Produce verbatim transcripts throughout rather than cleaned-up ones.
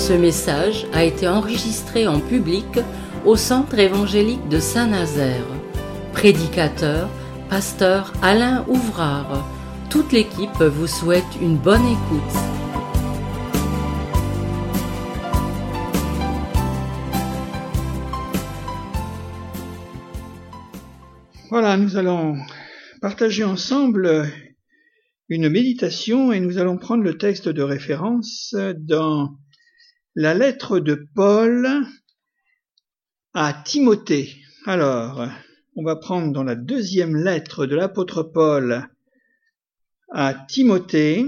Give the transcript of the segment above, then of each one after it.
Ce message a été enregistré en public au Centre évangélique de Saint-Nazaire. Prédicateur, pasteur Alain Ouvrard. Toute l'équipe vous souhaite une bonne écoute. Voilà, nous allons partager ensemble une méditation et nous allons prendre le texte de référence dans la lettre de Paul à Timothée. Alors, on va prendre dans la deuxième lettre de l'apôtre Paul à Timothée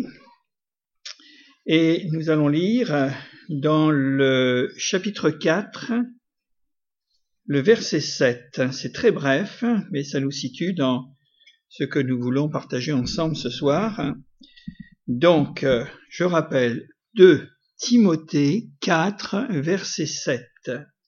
et nous allons lire dans le chapitre quatre, le verset sept. C'est très bref, mais ça nous situe dans ce que nous voulons partager ensemble ce soir. Donc, je rappelle, deux Timothée quatre, verset sept.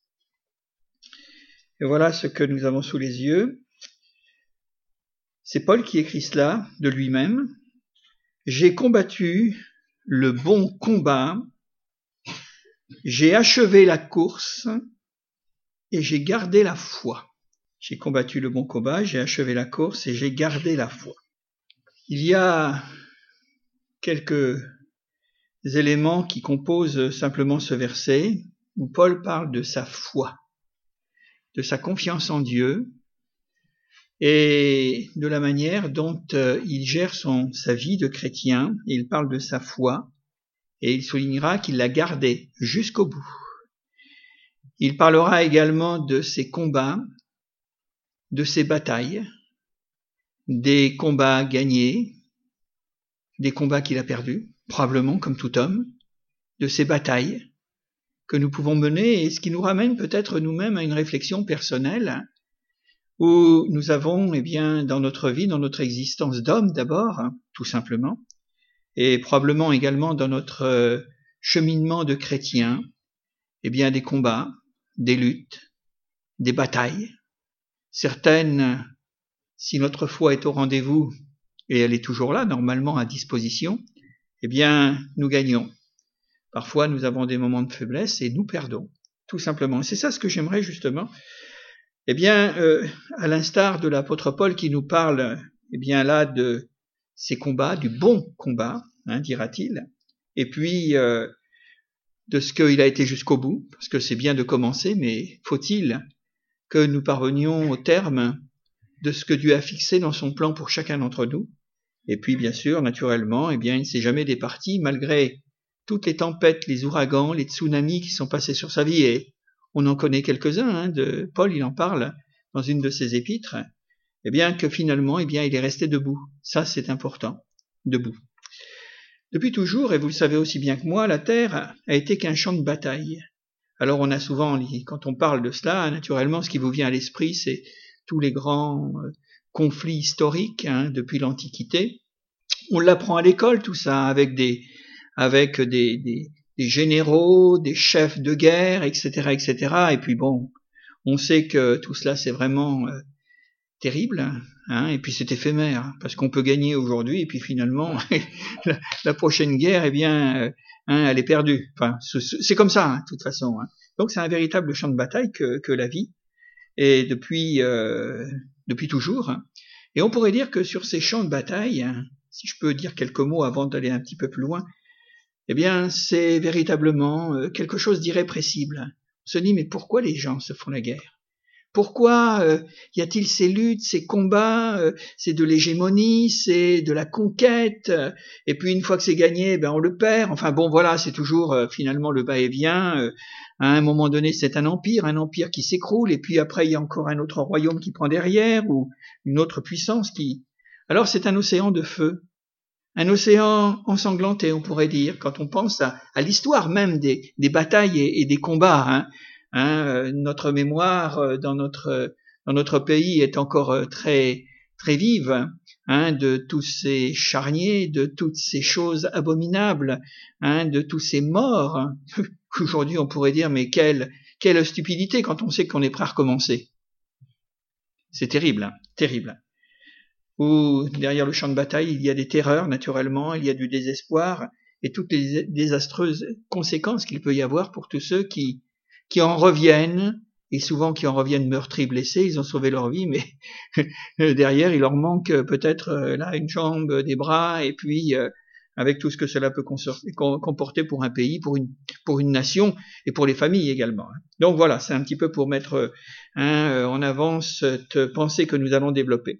Et voilà ce que nous avons sous les yeux. C'est Paul qui écrit cela de lui-même. « J'ai combattu le bon combat, j'ai achevé la course et j'ai gardé la foi. » J'ai combattu le bon combat, j'ai achevé la course et j'ai gardé la foi. Il y a quelques éléments qui composent simplement ce verset où Paul parle de sa foi, de sa confiance en Dieu et de la manière dont il gère son, sa vie de chrétien. Il parle de sa foi et il soulignera qu'il l'a gardée jusqu'au bout. Il parlera également de ses combats, de ses batailles, des combats gagnés, des combats qu'il a perdus, probablement comme tout homme, de ces batailles que nous pouvons mener et ce qui nous ramène peut-être nous-mêmes à une réflexion personnelle où nous avons, eh bien, dans notre vie, dans notre existence d'homme d'abord, hein, tout simplement, et probablement également dans notre cheminement de chrétien, eh bien, des combats, des luttes, des batailles. Certaines, si notre foi est au rendez-vous, et elle est toujours là, normalement à disposition, eh bien, nous gagnons. Parfois, nous avons des moments de faiblesse et nous perdons, tout simplement. C'est ça ce que j'aimerais justement, eh bien, euh, à l'instar de l'apôtre Paul qui nous parle, eh bien là, de ces combats, du bon combat, hein, dira-t-il, et puis euh, de ce qu'il a été jusqu'au bout, parce que c'est bien de commencer, mais faut-il que nous parvenions au terme de ce que Dieu a fixé dans son plan pour chacun d'entre nous. Et puis, bien sûr, naturellement, eh bien, il ne s'est jamais départi, malgré toutes les tempêtes, les ouragans, les tsunamis qui sont passés sur sa vie, et on en connaît quelques-uns, hein, de Paul, il en parle dans une de ses épîtres, eh bien, que finalement, eh bien, il est resté debout. Ça, c'est important, debout. Depuis toujours, et vous le savez aussi bien que moi, la terre a été qu'un champ de bataille. Alors on a souvent, quand on parle de cela, naturellement, ce qui vous vient à l'esprit, c'est tous les grands conflits historiques, hein, depuis l'Antiquité. On l'apprend à l'école, tout ça, avec des, avec des, des, des généraux, des chefs de guerre, et cetera, et cetera. Et puis bon, on sait que tout cela, c'est vraiment euh, terrible, hein, et puis c'est éphémère, parce qu'on peut gagner aujourd'hui, et puis finalement, la, la prochaine guerre, eh bien, euh, hein, elle est perdue. Enfin, c'est comme ça, hein, de toute façon. Hein. Donc c'est un véritable champ de bataille que, que la vie, et depuis, euh, depuis toujours. Hein. Et on pourrait dire que sur ces champs de bataille, hein, si je peux dire quelques mots avant d'aller un petit peu plus loin, eh bien, c'est véritablement euh, quelque chose d'irrépressible. On se dit, mais pourquoi les gens se font la guerre ? Pourquoi euh, y a-t-il ces luttes, ces combats, euh, c'est de l'hégémonie, c'est de la conquête, euh, et puis une fois que c'est gagné, ben on le perd. Enfin bon, voilà, c'est toujours euh, finalement le va-et-vient. Euh, à un moment donné, c'est un empire, un empire qui s'écroule, et puis après il y a encore un autre royaume qui prend derrière, ou une autre puissance qui... Alors c'est un océan de feu, un océan ensanglanté, on pourrait dire, quand on pense à, à l'histoire même des, des batailles et, et des combats, hein. Hein, notre mémoire dans notre dans notre pays est encore très très vive, hein, de tous ces charniers, de toutes ces choses abominables, hein, de tous ces morts. Aujourd'hui, on pourrait dire mais quelle quelle stupidité quand on sait qu'on est prêt à recommencer. C'est terrible, hein, terrible. Ou derrière le champ de bataille, il y a des terreurs naturellement, il y a du désespoir, et toutes les désastreuses conséquences qu'il peut y avoir pour tous ceux qui, qui en reviennent, et souvent qui en reviennent meurtris, blessés. Ils ont sauvé leur vie, mais derrière, il leur manque peut-être là une jambe, des bras, et puis euh, avec tout ce que cela peut comporter pour un pays, pour une, pour une nation, et pour les familles également. Donc voilà, c'est un petit peu pour mettre hein, en avant cette pensée que nous allons développer.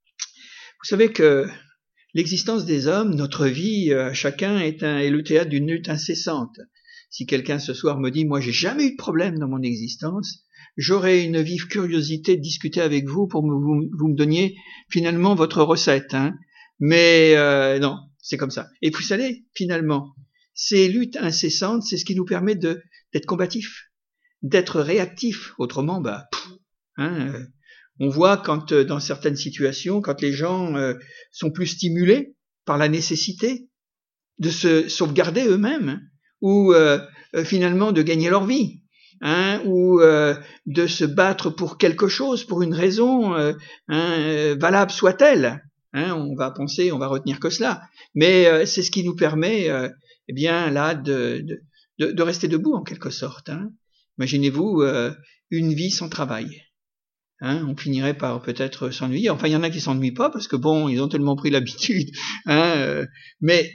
Vous savez que l'existence des hommes, notre vie, euh, chacun est, un, est le théâtre d'une lutte incessante. Si quelqu'un ce soir me dit « moi j'ai jamais eu de problème dans mon existence », j'aurais une vive curiosité de discuter avec vous pour que vous, vous me donniez finalement votre recette. Hein. Mais euh, non, c'est comme ça. Et vous savez, finalement, ces luttes incessantes, c'est ce qui nous permet de d'être combatifs, d'être réactifs. Autrement, bah, pff, hein, euh, on voit quand euh, dans certaines situations, quand les gens euh, sont plus stimulés par la nécessité de se sauvegarder eux-mêmes, ou euh, euh, finalement de gagner leur vie, hein, ou euh, de se battre pour quelque chose, pour une raison, euh, hein, valable soit-elle. Hein, on va penser, on va retenir que cela, mais euh, c'est ce qui nous permet, euh, eh bien là, de, de, de rester debout en quelque sorte. Hein. Imaginez-vous euh, une vie sans travail. Hein, on finirait par peut-être s'ennuyer. Enfin, il y en a qui s'ennuient pas parce que bon, ils ont tellement pris l'habitude. Hein, euh, mais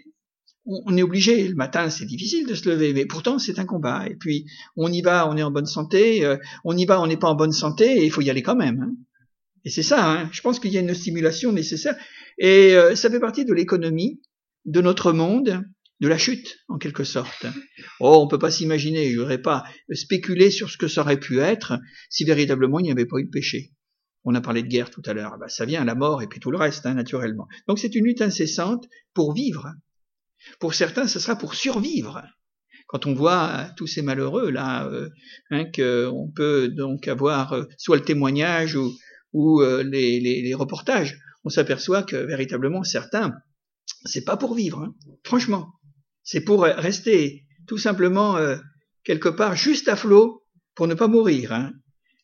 on est obligé. Le matin, c'est difficile de se lever, mais pourtant c'est un combat. Et puis on y va, on est en bonne santé. Euh, on y va, on n'est pas en bonne santé, et il faut y aller quand même. Hein. Et c'est ça. Hein, je pense qu'il y a une stimulation nécessaire. Et euh, ça fait partie de l'économie de notre monde, de la chute, en quelque sorte. Oh, on peut pas s'imaginer, il n'y aurait pas spéculé sur ce que ça aurait pu être si véritablement il n'y avait pas eu de péché. On a parlé de guerre tout à l'heure, ben, ça vient, la mort et puis tout le reste, hein, naturellement. Donc c'est une lutte incessante pour vivre. Pour certains, ce sera pour survivre. Quand on voit tous ces malheureux là, euh, hein, qu'on peut donc avoir euh, soit le témoignage ou, ou euh, les, les, les reportages, on s'aperçoit que véritablement certains, c'est pas pour vivre, hein, franchement. C'est pour rester tout simplement euh, quelque part juste à flot pour ne pas mourir. Hein.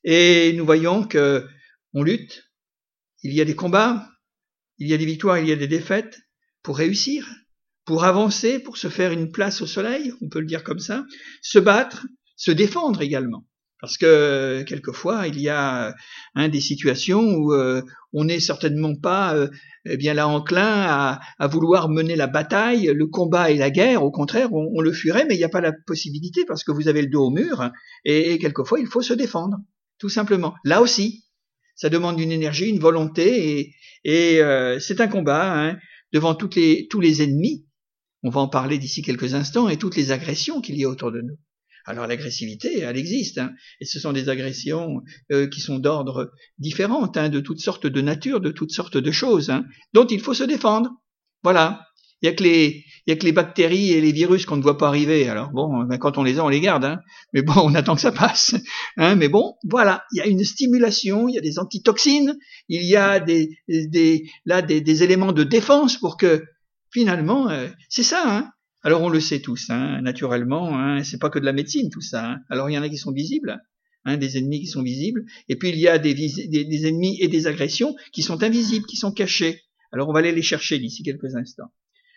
Et nous voyons que on lutte, il y a des combats, il y a des victoires, il y a des défaites pour réussir, pour avancer, pour se faire une place au soleil, on peut le dire comme ça, se battre, se défendre également. Parce que quelquefois, il y a hein, des situations où euh, on n'est certainement pas euh, eh bien là enclin à, à vouloir mener la bataille, le combat et la guerre. Au contraire, on, on le fuirait, mais il n'y a pas la possibilité parce que vous avez le dos au mur et, et quelquefois, il faut se défendre, tout simplement. Là aussi, ça demande une énergie, une volonté et, et euh, c'est un combat hein, devant toutes les, tous les ennemis. On va en parler d'ici quelques instants et toutes les agressions qu'il y a autour de nous. Alors l'agressivité, elle existe, hein, et ce sont des agressions euh, qui sont d'ordre différent, hein, de toutes sortes de natures, de toutes sortes de choses, hein, dont il faut se défendre. Voilà. Il y a que les, il y a que les bactéries et les virus qu'on ne voit pas arriver. Alors bon, ben, quand on les a, on les garde, hein, mais bon, on attend que ça passe. Hein, mais bon, voilà, il y a une stimulation, il y a des antitoxines, il y a des, des là des, des éléments de défense pour que finalement, euh, c'est ça, hein. Alors on le sait tous, hein, naturellement, hein, c'est pas que de la médecine tout ça. Hein. Alors il y en a qui sont visibles, hein, des ennemis qui sont visibles, et puis il y a des, des, des ennemis et des agressions qui sont invisibles, qui sont cachés. Alors on va aller les chercher d'ici quelques instants.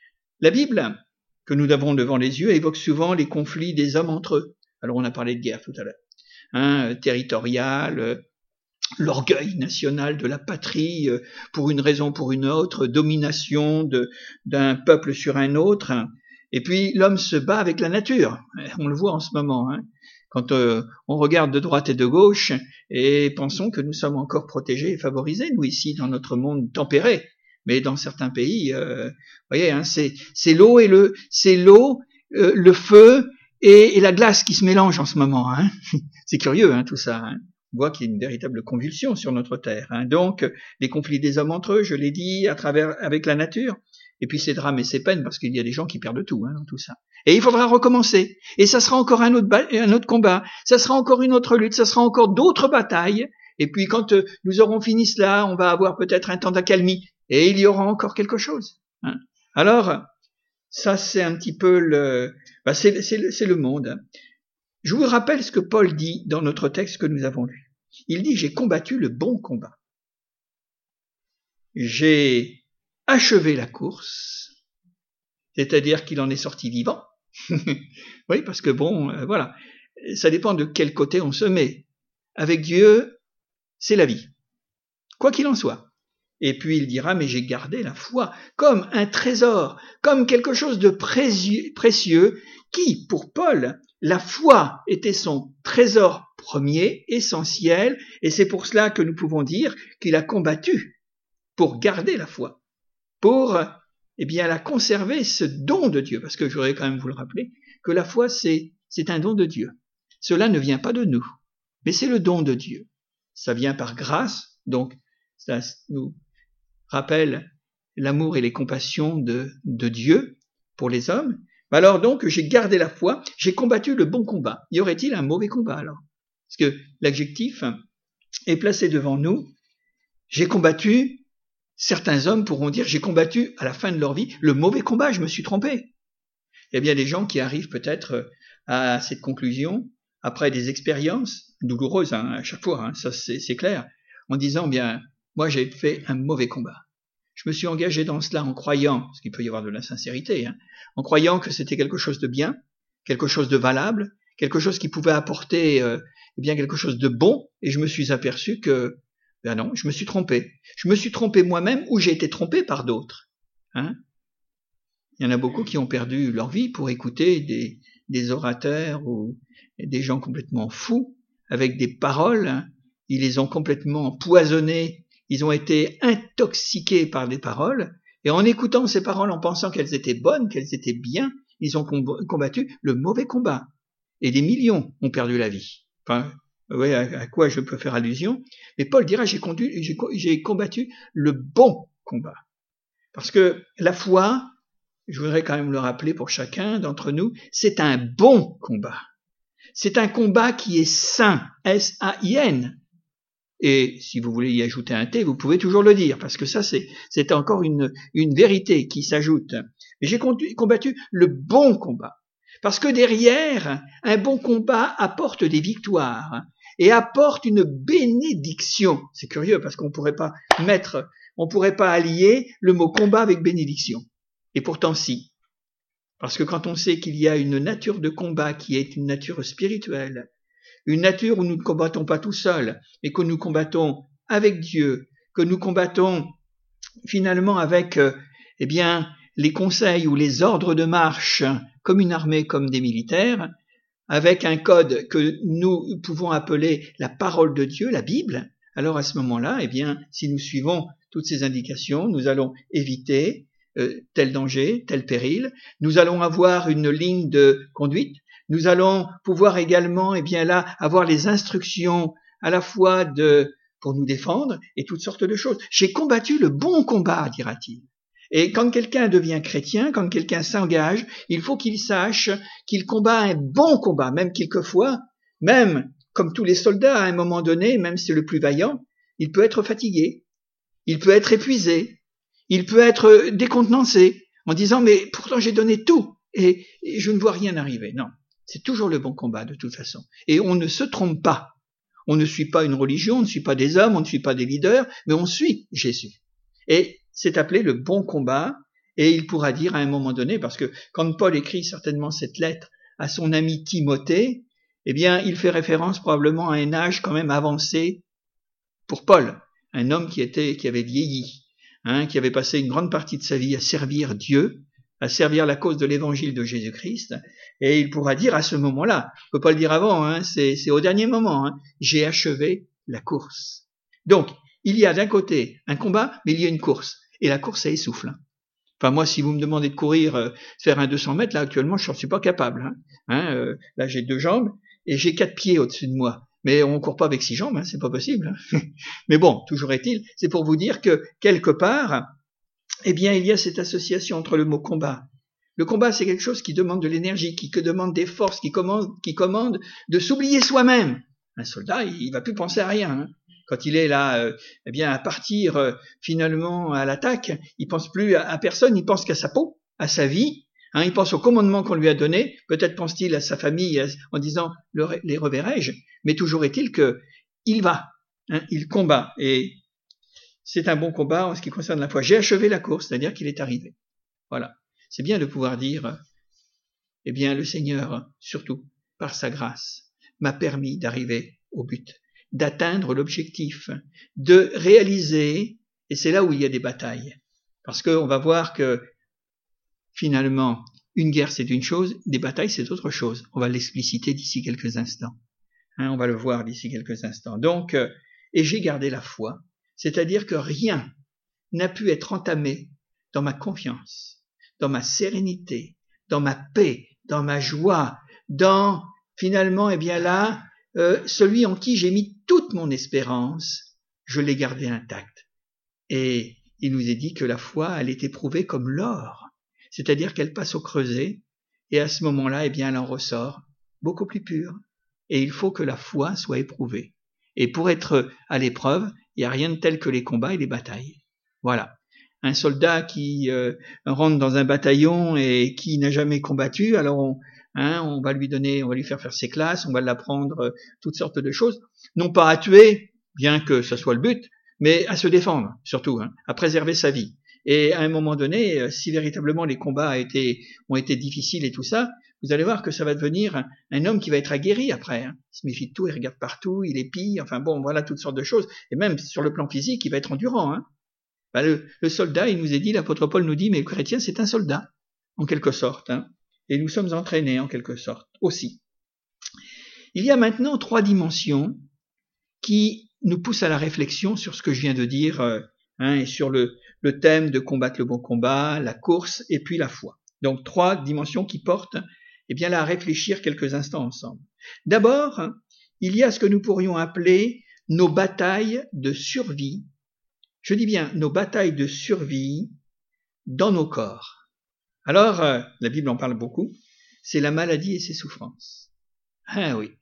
La Bible, que nous avons devant les yeux, évoque souvent les conflits des hommes entre eux. Alors on a parlé de guerre tout à l'heure, hein, territoriale, euh, l'orgueil national de la patrie, euh, pour une raison ou pour une autre, domination de, d'un peuple sur un autre. Hein. Et puis l'homme se bat avec la nature, on le voit en ce moment, hein, quand euh, on regarde de droite et de gauche et pensons que nous sommes encore protégés et favorisés, nous ici dans notre monde tempéré, mais dans certains pays, euh, vous voyez, hein, c'est, c'est l'eau et le, c'est l'eau, euh, le feu et, et la glace qui se mélangent en ce moment. Hein. C'est curieux, hein, tout ça. Hein. On voit qu'il y a une véritable convulsion sur notre terre. Hein. Donc les conflits des hommes entre eux, je l'ai dit, à travers avec la nature. Et puis ces drames et ces peines, parce qu'il y a des gens qui perdent tout hein, dans tout ça. Et il faudra recommencer. Et ça sera encore un autre, ba- un autre combat. Ça sera encore une autre lutte. Ça sera encore d'autres batailles. Et puis quand euh, nous aurons fini cela, on va avoir peut-être un temps d'accalmie. Et il y aura encore quelque chose. Hein. Alors, ça c'est un petit peu le... Bah, c'est, c'est, c'est le monde. Je vous rappelle ce que Paul dit dans notre texte que nous avons lu. Il dit « J'ai combattu le bon combat. J'ai... achever la course, c'est-à-dire qu'il en est sorti vivant. Oui, parce que bon, euh, voilà, ça dépend de quel côté on se met. Avec Dieu, c'est la vie, quoi qu'il en soit. Et puis il dira, mais j'ai gardé la foi comme un trésor, comme quelque chose de précieux, précieux qui, pour Paul, la foi était son trésor premier, essentiel, et c'est pour cela que nous pouvons dire qu'il a combattu pour garder la foi, pour eh bien la conserver, ce don de Dieu, parce que je voudrais quand même vous le rappeler, que la foi c'est, c'est un don de Dieu. Cela ne vient pas de nous, mais c'est le don de Dieu. Ça vient par grâce, donc ça nous rappelle l'amour et les compassions de, de Dieu pour les hommes. Alors donc, j'ai gardé la foi, j'ai combattu le bon combat. Y aurait-il un mauvais combat alors? Parce que l'adjectif est placé devant nous. J'ai combattu, certains hommes pourront dire, j'ai combattu à la fin de leur vie le mauvais combat, je me suis trompé. Il y a bien des gens qui arrivent peut-être à cette conclusion après des expériences douloureuses, hein, à chaque fois, hein, ça c'est, c'est clair, en disant, bien, moi j'ai fait un mauvais combat. Je me suis engagé dans cela en croyant, parce qu'il peut y avoir de la sincérité, hein, en croyant que c'était quelque chose de bien, quelque chose de valable, quelque chose qui pouvait apporter euh, eh bien quelque chose de bon, et je me suis aperçu que, ben non, je me suis trompé. Je me suis trompé moi-même ou j'ai été trompé par d'autres. Hein. Il y en a beaucoup qui ont perdu leur vie pour écouter des, des orateurs ou des gens complètement fous, avec des paroles, hein. Ils les ont complètement empoisonnés. Ils ont été intoxiqués par des paroles, et en écoutant ces paroles, en pensant qu'elles étaient bonnes, qu'elles étaient bien, ils ont combattu le mauvais combat. Et des millions ont perdu la vie. Enfin, ouais, à quoi je peux faire allusion. Mais Paul dira, j'ai, conduit, j'ai, j'ai combattu le bon combat. Parce que la foi, je voudrais quand même le rappeler pour chacun d'entre nous, c'est un bon combat. C'est un combat qui est sain, S A I N. Et si vous voulez y ajouter un T, vous pouvez toujours le dire, parce que ça, c'est, c'est encore une, une vérité qui s'ajoute. Mais j'ai combattu le bon combat. Parce que derrière, un bon combat apporte des victoires et apporte une bénédiction. C'est curieux, parce qu'on pourrait pas mettre, on pourrait pas allier le mot combat avec bénédiction. Et pourtant, si. Parce que quand on sait qu'il y a une nature de combat qui est une nature spirituelle, une nature où nous ne combattons pas tout seuls, mais que nous combattons avec Dieu, que nous combattons finalement avec euh, eh bien, les conseils ou les ordres de marche comme une armée, comme des militaires, avec un code que nous pouvons appeler la parole de Dieu, la Bible, alors à ce moment-là, eh bien, si nous suivons toutes ces indications, nous allons éviter euh, tel danger, tel péril, nous allons avoir une ligne de conduite. Nous allons pouvoir également, eh bien là, avoir les instructions à la fois de pour nous défendre et toutes sortes de choses. J'ai combattu le bon combat, dira-t-il. Et quand quelqu'un devient chrétien, quand quelqu'un s'engage, il faut qu'il sache qu'il combat un bon combat, même quelquefois, même comme tous les soldats à un moment donné, même si c'est le plus vaillant, il peut être fatigué, il peut être épuisé, il peut être décontenancé en disant mais pourtant j'ai donné tout et, et je ne vois rien arriver. Non. C'est toujours le bon combat de toute façon. Et on ne se trompe pas. On ne suit pas une religion, on ne suit pas des hommes, on ne suit pas des leaders, mais on suit Jésus. Et c'est appelé le bon combat, et il pourra dire à un moment donné, parce que quand Paul écrit certainement cette lettre à son ami Timothée, eh bien, il fait référence probablement à un âge quand même avancé pour Paul, un homme qui était, qui avait vieilli, hein, qui avait passé une grande partie de sa vie à servir Dieu, à servir la cause de l'évangile de Jésus-Christ, et il pourra dire à ce moment-là, on peut pas le dire avant, hein, c'est, c'est au dernier moment, hein, j'ai achevé la course. Donc, il y a d'un côté un combat, mais il y a une course, et la course, ça essouffle. Hein. Enfin, moi, si vous me demandez de courir, euh, faire un deux cents mètres, là, actuellement, je ne suis pas capable. Hein. Hein, euh, là, j'ai deux jambes, et j'ai quatre pieds au-dessus de moi. Mais on ne court pas avec six jambes, hein, c'est pas possible. Hein. Mais bon, toujours est-il, c'est pour vous dire que, quelque part, eh bien, il y a cette association entre le mot combat. Le combat, c'est quelque chose qui demande de l'énergie, qui demande des forces, qui commande, qui commande de s'oublier soi-même. Un soldat, il, il va plus penser à rien. Hein. Quand il est là, euh, eh bien, à partir euh, finalement à l'attaque, il pense plus à, à personne, il pense qu'à sa peau, à sa vie. Hein, il pense au commandement qu'on lui a donné. Peut-être pense-t-il à sa famille à, en disant le, les reverrai-je. Mais toujours est-il que il va, hein, il combat et c'est un bon combat en ce qui concerne la foi. J'ai achevé la course, c'est-à-dire qu'il est arrivé. Voilà. c'est bien de pouvoir dire, eh bien, le Seigneur, surtout par sa grâce, m'a permis d'arriver au but, d'atteindre l'objectif, de réaliser, et c'est là où il y a des batailles. Parce qu'on va voir que, finalement, une guerre c'est une chose, des batailles c'est autre chose. On va l'expliciter d'ici quelques instants. Hein, on va le voir d'ici quelques instants. Donc, euh, et j'ai gardé la foi, c'est-à-dire que rien n'a pu être entamé dans ma confiance, dans ma sérénité, dans ma paix, dans ma joie, dans, finalement, eh bien là, euh, celui en qui j'ai mis toute mon espérance, je l'ai gardé intact. Et il nous est dit que la foi, elle est éprouvée comme l'or, c'est-à-dire qu'elle passe au creuset, et à ce moment-là, eh bien, elle en ressort beaucoup plus pure. Et il faut que la foi soit éprouvée. Et pour être à l'épreuve, il n'y a rien de tel que les combats et les batailles. Voilà. Un soldat qui euh, rentre dans un bataillon et qui n'a jamais combattu, alors on, hein, on va lui donner, on va lui faire faire ses classes, on va l'apprendre euh, toutes sortes de choses, non pas à tuer, bien que ce soit le but, mais à se défendre, surtout, hein, à préserver sa vie. Et à un moment donné, si véritablement les combats a été, ont été difficiles et tout ça, vous allez voir que ça va devenir un, un homme qui va être aguerri après. Hein. Il se méfie de tout, il regarde partout, il épie, enfin bon, voilà toutes sortes de choses. Et même sur le plan physique, il va être endurant. Hein. Ben le, le soldat, il nous est dit, l'apôtre Paul nous dit, mais le chrétien, c'est un soldat, en quelque sorte. Hein. Et nous sommes entraînés, en quelque sorte, aussi. Il y a maintenant trois dimensions qui nous poussent à la réflexion sur ce que je viens de dire, euh, hein, et sur le, le thème de combattre le bon combat, la course, et puis la foi. Donc trois dimensions qui portent eh bien là à réfléchir quelques instants ensemble. D'abord, il y a ce que nous pourrions appeler nos batailles de survie. Je dis bien nos batailles de survie dans nos corps. Alors, euh, la Bible en parle beaucoup, c'est la maladie et ses souffrances. Ah oui.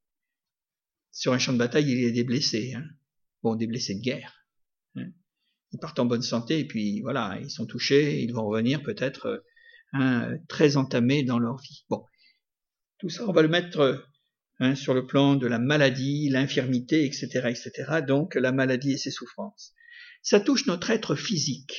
Sur un champ de bataille, il y a des blessés. Hein. Bon, des blessés de guerre. Hein. Ils partent en bonne santé et puis voilà, ils sont touchés, ils vont revenir peut-être euh, hein, très entamés dans leur vie. Bon, tout ça, on va le mettre hein, sur le plan de la maladie, l'infirmité, et cetera, et cetera. Donc, la maladie et ses souffrances. Ça touche notre être physique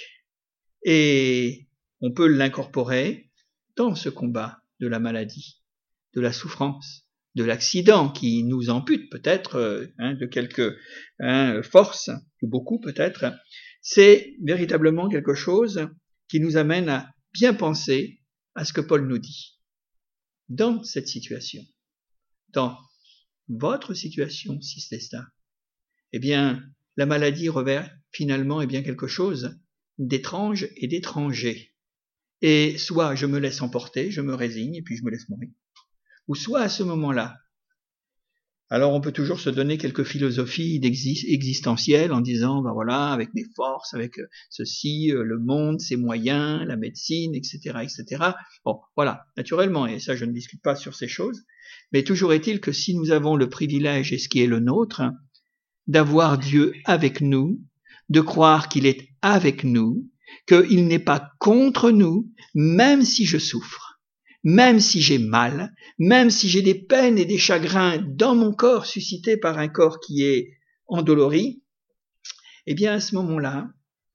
et on peut l'incorporer dans ce combat de la maladie, de la souffrance, de l'accident qui nous ampute peut-être hein, de quelques hein, forces, ou beaucoup peut-être. C'est véritablement quelque chose qui nous amène à bien penser à ce que Paul nous dit. Dans cette situation, dans votre situation, si c'est ça, eh bien, la maladie revêt finalement eh bien, quelque chose d'étrange et d'étranger. Et soit je me laisse emporter, je me résigne et puis je me laisse mourir. Ou soit à ce moment-là, alors on peut toujours se donner quelques philosophies existentielles en disant, ben voilà, avec mes forces, avec ceci, le monde, ses moyens, la médecine, et cetera, et cetera. Bon, voilà, naturellement, et ça je ne discute pas sur ces choses, mais toujours est-il que si nous avons le privilège, et ce qui est le nôtre, d'avoir Dieu avec nous, de croire qu'il est avec nous, qu'il n'est pas contre nous, même si je souffre. Même si j'ai mal, même si j'ai des peines et des chagrins dans mon corps suscités par un corps qui est endolori, eh bien à ce moment-là,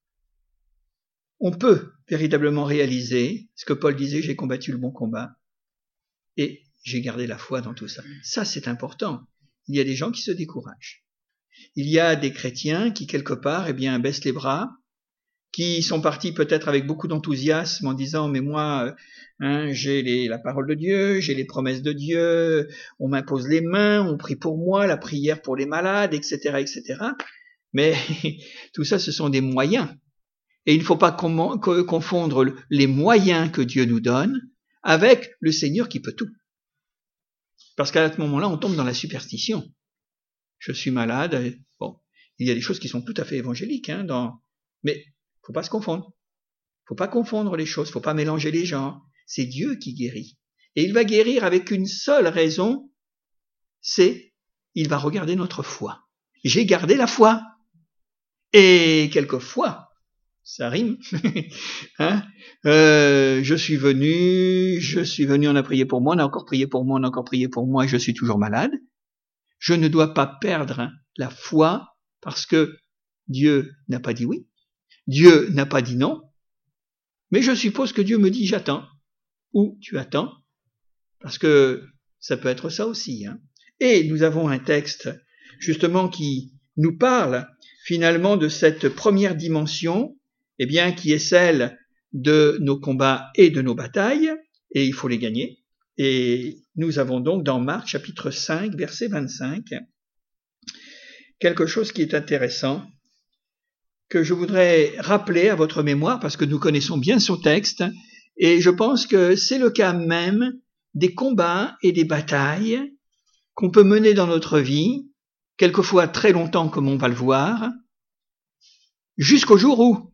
on peut véritablement réaliser ce que Paul disait, j'ai combattu le bon combat et j'ai gardé la foi dans tout ça. Ça, c'est important. Il y a des gens qui se découragent. Il y a des chrétiens qui, quelque part, eh bien, baissent les bras, qui sont partis peut-être avec beaucoup d'enthousiasme en disant mais moi hein, j'ai les, la parole de Dieu, j'ai les promesses de Dieu, on m'impose les mains, on prie pour moi, la prière pour les malades, et cetera, et cetera. Mais tout ça, ce sont des moyens. Et il ne faut pas confondre les moyens que Dieu nous donne avec le Seigneur qui peut tout. Parce qu'à ce moment-là, on tombe dans la superstition. Je suis malade. Bon, il y a des choses qui sont tout à fait évangéliques, hein, dans... mais faut pas se confondre. Faut pas confondre les choses, faut pas mélanger les genres. C'est Dieu qui guérit. Et il va guérir avec une seule raison, c'est il va regarder notre foi. J'ai gardé la foi. Et quelquefois, ça rime, hein, euh, je suis venu, je suis venu, on a prié pour moi, on a encore prié pour moi, on a encore prié pour moi, et je suis toujours malade. Je ne dois pas perdre la foi parce que Dieu n'a pas dit oui. Dieu n'a pas dit non, Mais je suppose que Dieu me dit j'attends. Ou tu attends, parce que ça peut être ça aussi. Hein. Et nous avons un texte justement qui nous parle finalement de cette première dimension, eh bien, qui est celle de nos combats et de nos batailles, et il faut les gagner. Et nous avons donc dans Marc chapitre cinq, verset vingt-cinq, quelque chose qui est intéressant, que je voudrais rappeler à votre mémoire, parce que nous connaissons bien son texte, et je pense que c'est le cas même des combats et des batailles qu'on peut mener dans notre vie, quelquefois très longtemps comme on va le voir, jusqu'au jour où,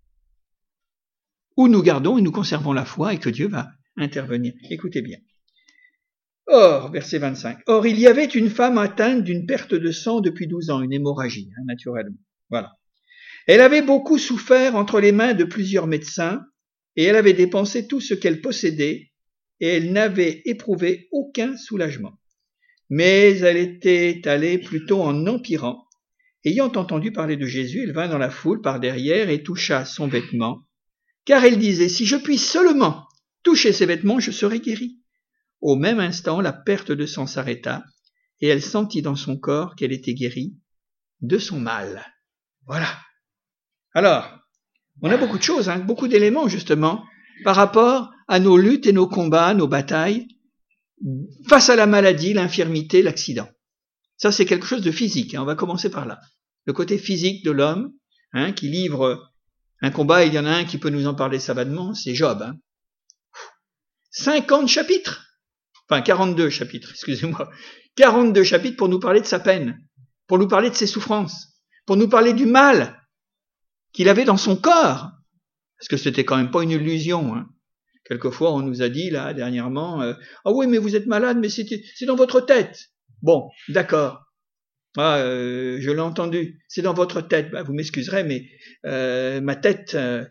où nous gardons et nous conservons la foi et que Dieu va intervenir. Écoutez bien. Or, verset vingt-cinq, « Or il y avait une femme atteinte d'une perte de sang depuis douze ans, une hémorragie, hein, naturellement. Voilà. Elle avait beaucoup souffert entre les mains de plusieurs médecins et elle avait dépensé tout ce qu'elle possédait et elle n'avait éprouvé aucun soulagement. Mais elle était allée plutôt en empirant. Ayant entendu parler de Jésus, elle vint dans la foule par derrière et toucha son vêtement, car elle disait, si je puis seulement toucher ses vêtements, je serai guérie. Au même instant, la perte de sang s'arrêta, et elle sentit dans son corps qu'elle était guérie de son mal. » Voilà. Alors, on a beaucoup de choses, hein, beaucoup d'éléments justement, par rapport à nos luttes et nos combats, nos batailles, face à la maladie, l'infirmité, l'accident. Ça, c'est quelque chose de physique, hein, on va commencer par là. Le côté physique de l'homme, hein, qui livre un combat, il y en a un qui peut nous en parler savamment, c'est Job. Hein. cinquante chapitres Enfin, quarante-deux chapitres, excusez-moi. quarante-deux chapitres pour nous parler de sa peine, pour nous parler de ses souffrances, pour nous parler du mal qu'il avait dans son corps. Parce que c'était quand même pas une illusion. Hein. Quelquefois, on nous a dit, là, dernièrement, euh, « Ah oui, mais vous êtes malade, mais c'est, c'est dans votre tête. » Bon, d'accord. Ah, euh, je l'ai entendu. C'est dans votre tête. Bah, vous m'excuserez, mais euh, ma tête, euh,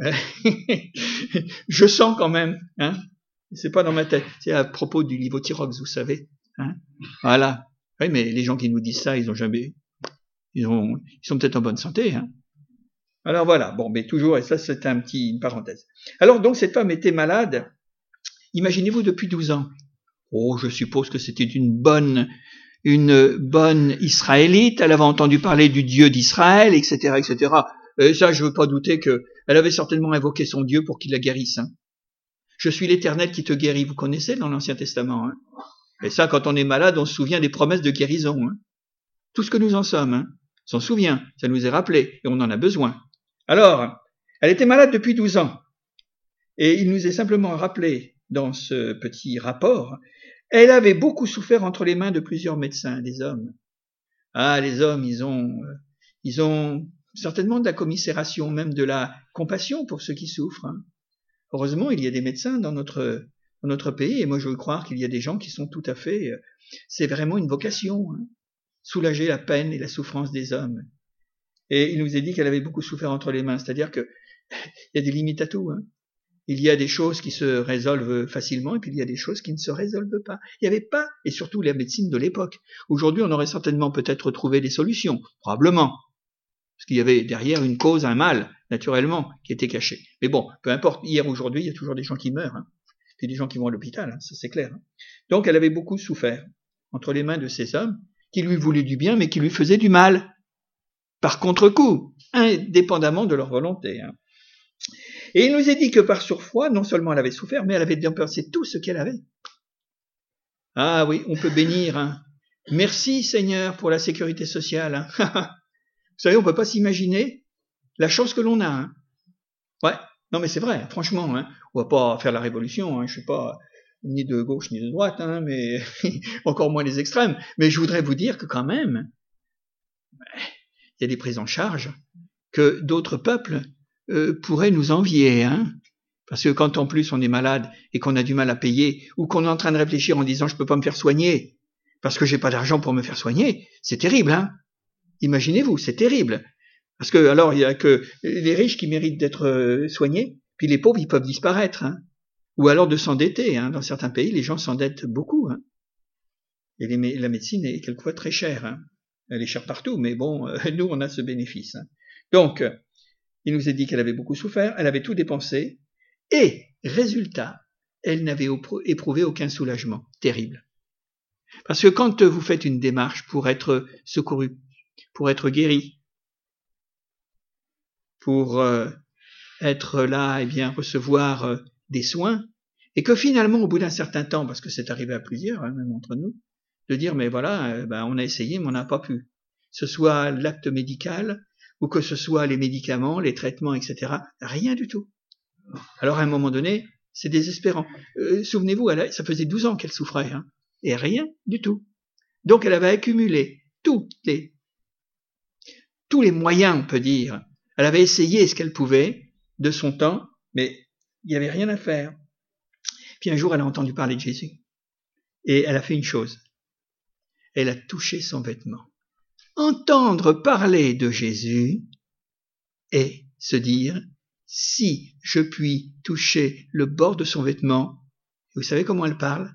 je sens quand même, hein. C'est pas dans ma tête. C'est à propos du Levothyrox, vous savez. Hein, voilà. Oui, mais les gens qui nous disent ça, ils ont jamais, ils ont, ils sont peut-être en bonne santé. Hein. Alors voilà. Bon, mais toujours, et ça, c'est un petit, une parenthèse. Alors donc, cette femme était malade. Imaginez-vous depuis douze ans. Oh, je suppose que c'était une bonne, une bonne Israélite. Elle avait entendu parler du Dieu d'Israël, et cetera, et cetera. Et ça, je veux pas douter que elle avait certainement invoqué son Dieu pour qu'il la guérisse. Hein. Je suis l'Éternel qui te guérit, vous connaissez dans l'Ancien Testament. Hein. Et ça, quand on est malade, on se souvient des promesses de guérison. Hein. Tout ce que nous en sommes, hein. On s'en souvient, ça nous est rappelé, et on en a besoin. Alors, elle était malade depuis douze ans, et il nous est simplement rappelé dans ce petit rapport, elle avait beaucoup souffert entre les mains de plusieurs médecins, des hommes. Ah, les hommes, ils ont, ils ont certainement de la commisération, même de la compassion pour ceux qui souffrent. Hein. Heureusement, il y a des médecins dans notre, dans notre pays, et moi je veux croire qu'il y a des gens qui sont tout à fait... C'est vraiment une vocation, hein, soulager la peine et la souffrance des hommes. Et il nous est dit qu'elle avait beaucoup souffert entre les mains, c'est-à-dire que il y a des limites à tout. Hein. Il y a des choses qui se résolvent facilement, et puis il y a des choses qui ne se résolvent pas. Il n'y avait pas, et surtout la médecine de l'époque. Aujourd'hui, on aurait certainement peut-être trouvé des solutions, probablement. Parce qu'il y avait derrière une cause, un mal, naturellement, qui était caché. Mais bon, peu importe, hier, aujourd'hui, il y a toujours des gens qui meurent. Hein. Il y a des gens qui vont à l'hôpital, hein, ça c'est clair. Hein. Donc elle avait beaucoup souffert entre les mains de ces hommes qui lui voulaient du bien, mais qui lui faisaient du mal. Par contre-coup, indépendamment de leur volonté. Hein. Et il nous est dit que par surfroid, non seulement elle avait souffert, mais elle avait dépensé tout ce qu'elle avait. Ah oui, on peut bénir. Hein. Merci Seigneur pour la sécurité sociale. Hein. Vous savez, on ne peut pas s'imaginer la chance que l'on a. Hein. Ouais, non mais c'est vrai, franchement, hein. On va pas faire la révolution, hein. Je suis pas ni de gauche ni de droite, hein, mais encore moins les extrêmes. Mais je voudrais vous dire que quand même, il y a des prises en charge que d'autres peuples euh, pourraient nous envier. Hein. Parce que quand en plus on est malade et qu'on a du mal à payer, ou qu'on est en train de réfléchir en disant je peux pas me faire soigner parce que j'ai pas d'argent pour me faire soigner, c'est terrible, hein. Imaginez-vous, c'est terrible. Parce que alors il y a que les riches qui méritent d'être soignés, puis les pauvres ils peuvent disparaître, hein. Ou alors de s'endetter. Hein. Dans certains pays, les gens s'endettent beaucoup. Hein. Et les, la médecine est quelquefois très chère. Hein. Elle est chère partout, mais bon, euh, nous on a ce bénéfice. Hein. Donc, il nous est dit qu'elle avait beaucoup souffert, elle avait tout dépensé, Et, résultat, elle n'avait éprouvé aucun soulagement. Terrible. Parce que quand vous faites une démarche pour être secouru, pour être guéri, pour euh, être là, eh bien, recevoir euh, des soins, et que finalement, au bout d'un certain temps, parce que c'est arrivé à plusieurs, hein, même entre nous, de dire, mais voilà, euh, ben, on a essayé, mais on n'a pas pu. Que ce soit l'acte médical, ou que ce soit les médicaments, les traitements, et cetera. Rien du tout. Alors, à un moment donné, c'est désespérant. Euh, souvenez-vous, elle a, ça faisait douze ans qu'elle souffrait, hein, et rien du tout. Donc, elle avait accumulé tous les, tous les moyens, on peut dire. Elle avait essayé ce qu'elle pouvait de son temps, mais il n'y avait rien à faire. Puis un jour, elle a entendu parler de Jésus. Et elle a fait une chose. Elle a touché son vêtement. Entendre parler de Jésus et se dire, si je puis toucher le bord de son vêtement, vous savez comment elle parle?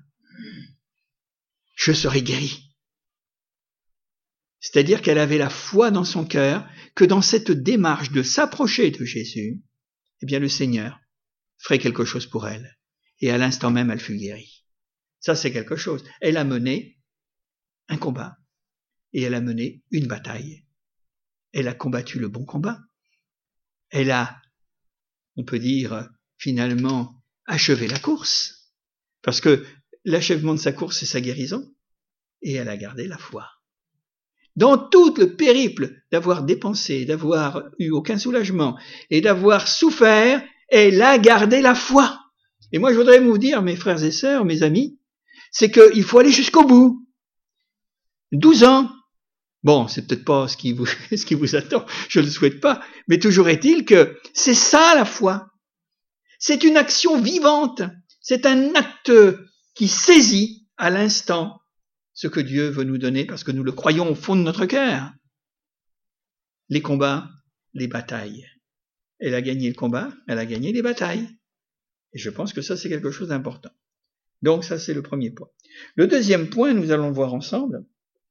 Je serai guéri. C'est-à-dire qu'elle avait la foi dans son cœur que dans cette démarche de s'approcher de Jésus, eh bien le Seigneur ferait quelque chose pour elle. Et à l'instant même, elle fut guérie. Ça, c'est quelque chose. Elle a mené un combat. Et elle a mené une bataille. Elle a combattu le bon combat. Elle a, on peut dire, finalement, achevé la course. Parce que l'achèvement de sa course, c'est sa guérison. Et elle a gardé la foi. Dans tout le périple d'avoir dépensé, d'avoir eu aucun soulagement et d'avoir souffert, elle a gardé la foi. Et moi, je voudrais vous dire, mes frères et sœurs, mes amis, c'est qu'il faut aller jusqu'au bout. douze ans. Bon, c'est peut-être pas ce qui vous, ce qui vous attend, je ne le souhaite pas, mais toujours est-il que c'est ça la foi. C'est une action vivante. C'est un acte qui saisit à l'instant ce que Dieu veut nous donner parce que nous le croyons au fond de notre cœur. Les combats, les batailles. Elle a gagné le combat, elle a gagné les batailles. Et je pense que ça, c'est quelque chose d'important. Donc ça, c'est le premier point. Le deuxième point, nous allons voir ensemble.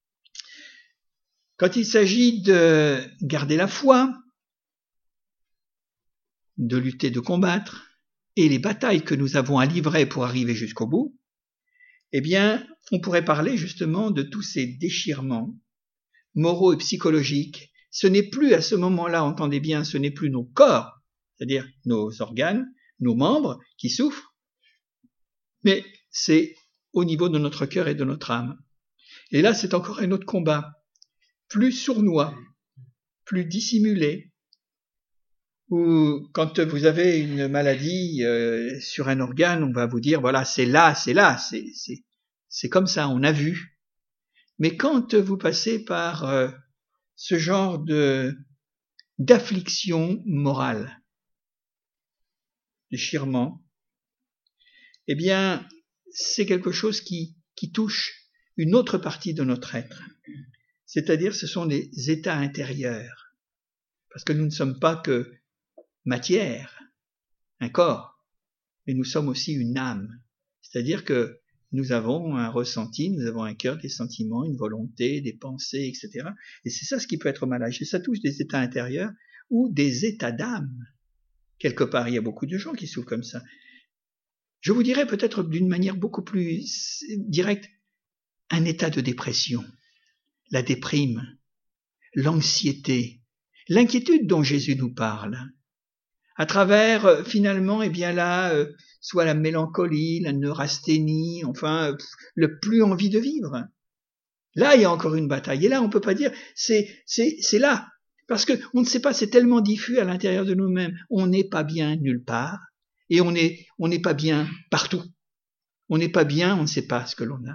Quand il s'agit de garder la foi, de lutter, de combattre, et les batailles que nous avons à livrer pour arriver jusqu'au bout, eh bien, on pourrait parler justement de tous ces déchirements moraux et psychologiques. Ce n'est plus à ce moment-là, entendez bien, ce n'est plus nos corps, c'est-à-dire nos organes, nos membres qui souffrent, mais c'est au niveau de notre cœur et de notre âme. Et là, c'est encore un autre combat, plus sournois, plus dissimulé, où quand vous avez une maladie euh, sur un organe, on va vous dire, voilà, c'est là, c'est là, c'est, c'est, c'est comme ça, on a vu. Mais quand vous passez par euh, ce genre de d'affliction morale, déchirement, eh bien, c'est quelque chose qui, qui touche une autre partie de notre être. C'est-à-dire, ce sont des états intérieurs. Parce que nous ne sommes pas que matière, un corps, mais nous sommes aussi une âme. C'est-à-dire que nous avons un ressenti, nous avons un cœur, des sentiments, une volonté, des pensées, et cetera. Et c'est ça ce qui peut être malade. Et ça touche des états intérieurs ou des états d'âme. Quelque part, il y a beaucoup de gens qui souffrent comme ça. Je vous dirais peut-être d'une manière beaucoup plus directe, un état de dépression, la déprime, l'anxiété, l'inquiétude dont Jésus nous parle. À travers, finalement, eh bien là, euh, soit la mélancolie, la neurasthénie, enfin, le plus envie de vivre. Là, il y a encore une bataille. Et là, on ne peut pas dire, c'est, c'est, c'est là. Parce que on ne sait pas, c'est tellement diffus à l'intérieur de nous-mêmes. On n'est pas bien nulle part. Et on est, on n'est pas bien partout. On n'est pas bien, on ne sait pas ce que l'on a.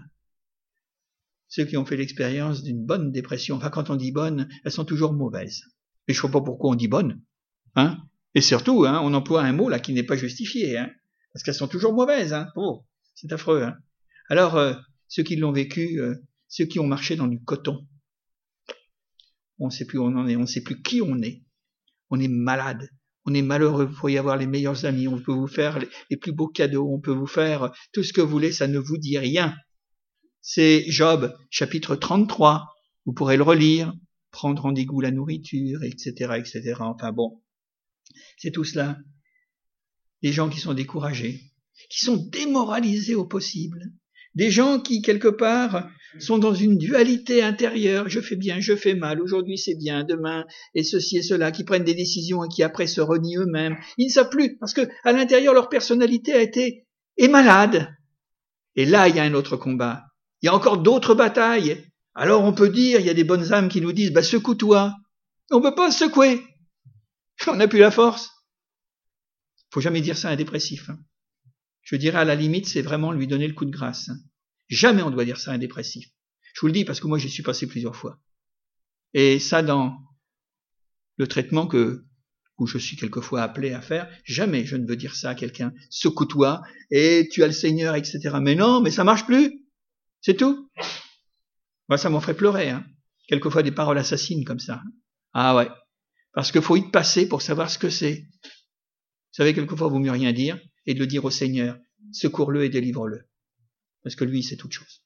Ceux qui ont fait l'expérience d'une bonne dépression, enfin, quand on dit bonne, elles sont toujours mauvaises. Et je ne sais pas pourquoi on dit bonne, hein. Et surtout, hein, on emploie un mot là qui n'est pas justifié, hein, parce qu'elles sont toujours mauvaises. Hein. Oh, c'est affreux. Hein. Alors, euh, ceux qui l'ont vécu, euh, ceux qui ont marché dans du coton, on ne sait plus où on en est, on ne sait plus qui on est. On est malade, on est malheureux, il faut y avoir les meilleurs amis, on peut vous faire les, les plus beaux cadeaux, on peut vous faire tout ce que vous voulez, ça ne vous dit rien. C'est Job, chapitre trente-trois, vous pourrez le relire, prendre en dégoût la nourriture, et cetera, et cetera. Enfin bon. C'est tout cela. des gens qui sont découragés, qui sont démoralisés au possible, des gens qui, quelque part, sont dans une dualité intérieure, je fais bien, je fais mal, aujourd'hui c'est bien, demain, et ceci et cela, qui prennent des décisions et qui après se renient eux-mêmes. Ils ne savent plus, parce que à l'intérieur, leur personnalité a été est malade. Et là, il y a un autre combat. Il y a encore d'autres batailles. Alors on peut dire, il y a des bonnes âmes qui nous disent, bah secoue-toi. On ne peut pas se secouer. On n'a plus la force. Faut jamais dire ça à un dépressif. Hein. Je dirais à la limite, c'est vraiment lui donner le coup de grâce. Hein. Jamais on doit dire ça à un dépressif. Je vous le dis parce que moi j'y suis passé plusieurs fois. Et ça dans le traitement que où je suis quelquefois appelé à faire, jamais je ne veux dire ça à quelqu'un. Secoue-toi et tu as le Seigneur, et cetera. Mais non, mais ça marche plus. C'est tout. Moi, ça m'en ferait pleurer. Hein. Quelquefois des paroles assassines comme ça. Ah ouais. Parce qu'il faut y passer pour savoir ce que c'est. Vous savez, quelquefois, il vaut mieux rien dire et de le dire au Seigneur. Secours-le et délivre-le. Parce que lui, c'est toute chose.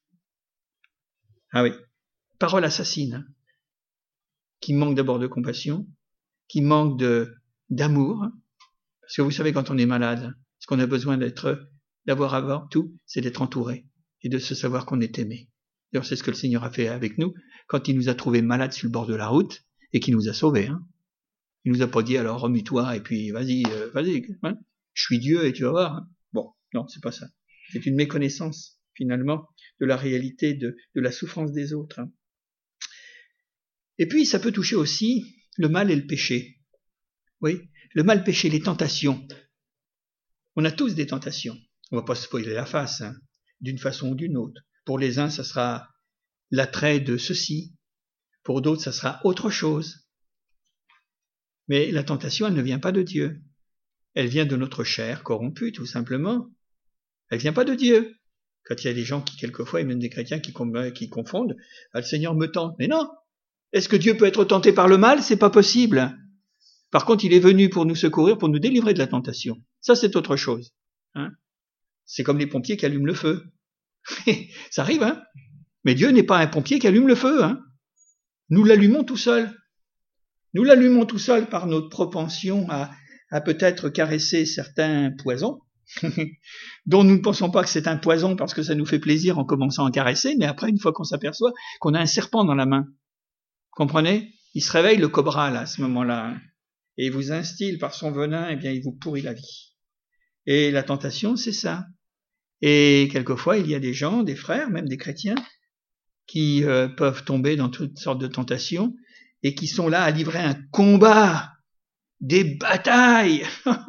Ah oui. Parole assassine. Hein, qui manque d'abord de compassion, qui manque de, d'amour. Parce que vous savez, quand on est malade, ce qu'on a besoin d'être, d'avoir avant tout, c'est d'être entouré et de se savoir qu'on est aimé. D'ailleurs, c'est ce que le Seigneur a fait avec nous quand il nous a trouvés malades sur le bord de la route et qu'il nous a sauvés. Hein. Il nous a pas dit, alors remue-toi et puis vas-y, euh, vas-y, hein, je suis Dieu et tu vas voir. Hein. Bon, non, c'est pas ça. C'est une méconnaissance, finalement, de la réalité de, de la souffrance des autres. Hein. Et puis, ça peut toucher aussi le mal et le péché. Oui, le mal, péché, les tentations. On a tous des tentations. On va pas se spoiler la face, hein, d'une façon ou d'une autre. Pour les uns, ça sera l'attrait de ceci. Pour d'autres, ça sera autre chose. Mais la tentation, elle ne vient pas de Dieu. Elle vient de notre chair corrompue, tout simplement. Elle vient pas de Dieu. Quand il y a des gens qui, quelquefois, et même des chrétiens qui, qui confondent, ah, le Seigneur me tente. Mais non! Est-ce que Dieu peut être tenté par le mal? C'est pas possible. Par contre, il est venu pour nous secourir, pour nous délivrer de la tentation. Ça, c'est autre chose. Hein, c'est comme les pompiers qui allument le feu. Ça arrive, hein? Mais Dieu n'est pas un pompier qui allume le feu. Hein. Nous l'allumons tout seul. Nous l'allumons tout seul par notre propension à, à peut-être caresser certains poisons, dont nous ne pensons pas que c'est un poison parce que ça nous fait plaisir en commençant à caresser, mais après, une fois qu'on s'aperçoit qu'on a un serpent dans la main, comprenez? Il se réveille, le cobra, là, à ce moment-là, hein, et il vous instille par son venin, et bien, il vous pourrit la vie. Et la tentation, c'est ça. Et quelquefois, il y a des gens, des frères, même des chrétiens, qui euh, peuvent tomber dans toutes sortes de tentations, et qui sont là à livrer un combat, des batailles.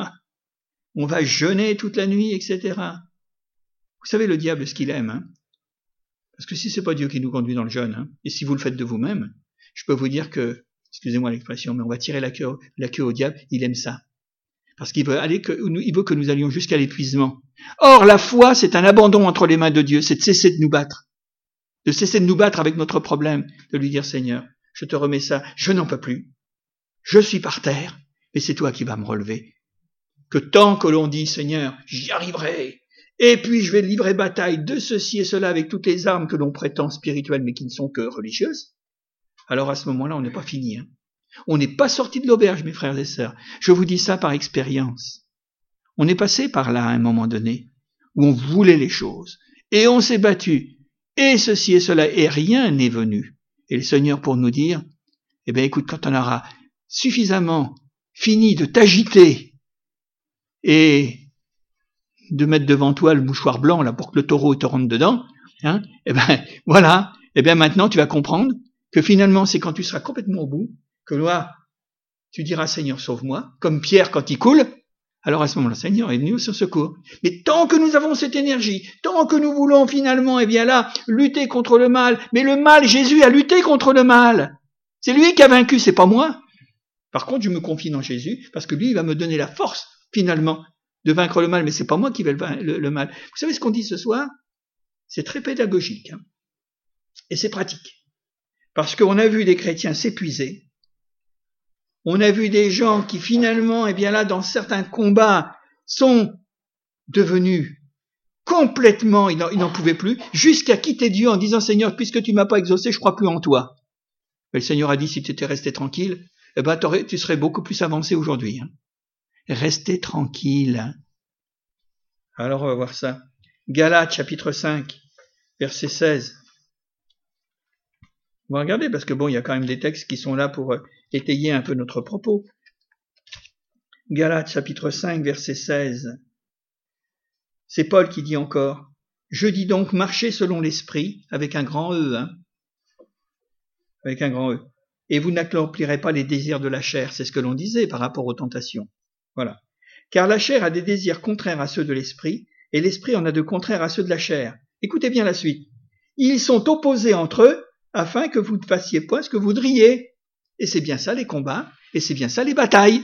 On va jeûner toute la nuit, et cetera. Vous savez, le diable, ce qu'il aime, hein, parce que si c'est pas Dieu qui nous conduit dans le jeûne, hein, et si vous le faites de vous-même, je peux vous dire que, excusez-moi l'expression, mais on va tirer la queue, la queue au diable, il aime ça. Parce qu'il veut aller que, il veut que nous allions jusqu'à l'épuisement. Or, la foi, c'est un abandon entre les mains de Dieu, c'est de cesser de nous battre. De cesser de nous battre avec notre problème, de lui dire, Seigneur, je te remets ça, je n'en peux plus. Je suis par terre, et c'est toi qui vas me relever. Que tant que l'on dit, Seigneur, j'y arriverai, et puis je vais livrer bataille de ceci et cela avec toutes les armes que l'on prétend spirituelles, mais qui ne sont que religieuses, alors à ce moment-là, on n'est pas fini. Hein. On n'est pas sorti de l'auberge, mes frères et sœurs. Je vous dis ça par expérience. On est passé par là à un moment donné, où on voulait les choses, et on s'est battu, et ceci et cela, et rien n'est venu. Et le Seigneur pour nous dire, eh bien écoute, quand on aura suffisamment fini de t'agiter, et de mettre devant toi le mouchoir blanc, là, pour que le taureau te rentre dedans, hein, eh ben voilà, eh bien maintenant tu vas comprendre que finalement, c'est quand tu seras complètement au bout, que là, tu diras, Seigneur, sauve-moi, comme Pierre quand il coule, alors à ce moment-là, Seigneur, aide-nous au secours. Mais tant que nous avons cette énergie, tant que nous voulons finalement, eh bien là, lutter contre le mal, mais le mal, Jésus a lutté contre le mal. C'est lui qui a vaincu, c'est pas moi. Par contre, je me confie dans Jésus, parce que lui, il va me donner la force, finalement, de vaincre le mal, mais c'est pas moi qui vais le, le, le mal. Vous savez ce qu'on dit ce soir? C'est très pédagogique, hein, et c'est pratique. Parce qu'on a vu des chrétiens s'épuiser, on a vu des gens qui finalement, eh bien là, dans certains combats, sont devenus complètement, ils n'en, ils n'en pouvaient plus, jusqu'à quitter Dieu en disant, Seigneur, puisque tu m'as pas exaucé, je crois plus en toi. Mais le Seigneur a dit, si tu étais resté tranquille, eh ben, tu serais beaucoup plus avancé aujourd'hui. Hein. Restez tranquille. Alors on va voir ça. Galates chapitre cinq, verset seize. On va regarder parce que bon, il y a quand même des textes qui sont là pour étayer un peu notre propos. Galates chapitre cinq, verset seize. C'est Paul qui dit encore, « Je dis donc, marchez selon l'esprit, avec un grand E, hein, avec un grand E, et vous n'accomplirez pas les désirs de la chair. » C'est ce que l'on disait par rapport aux tentations. Voilà. Car la chair a des désirs contraires à ceux de l'esprit, et l'esprit en a de contraires à ceux de la chair. Écoutez bien la suite. Ils sont opposés entre eux, afin que vous ne fassiez point ce que vous voudriez. Et c'est bien ça les combats, et c'est bien ça les batailles.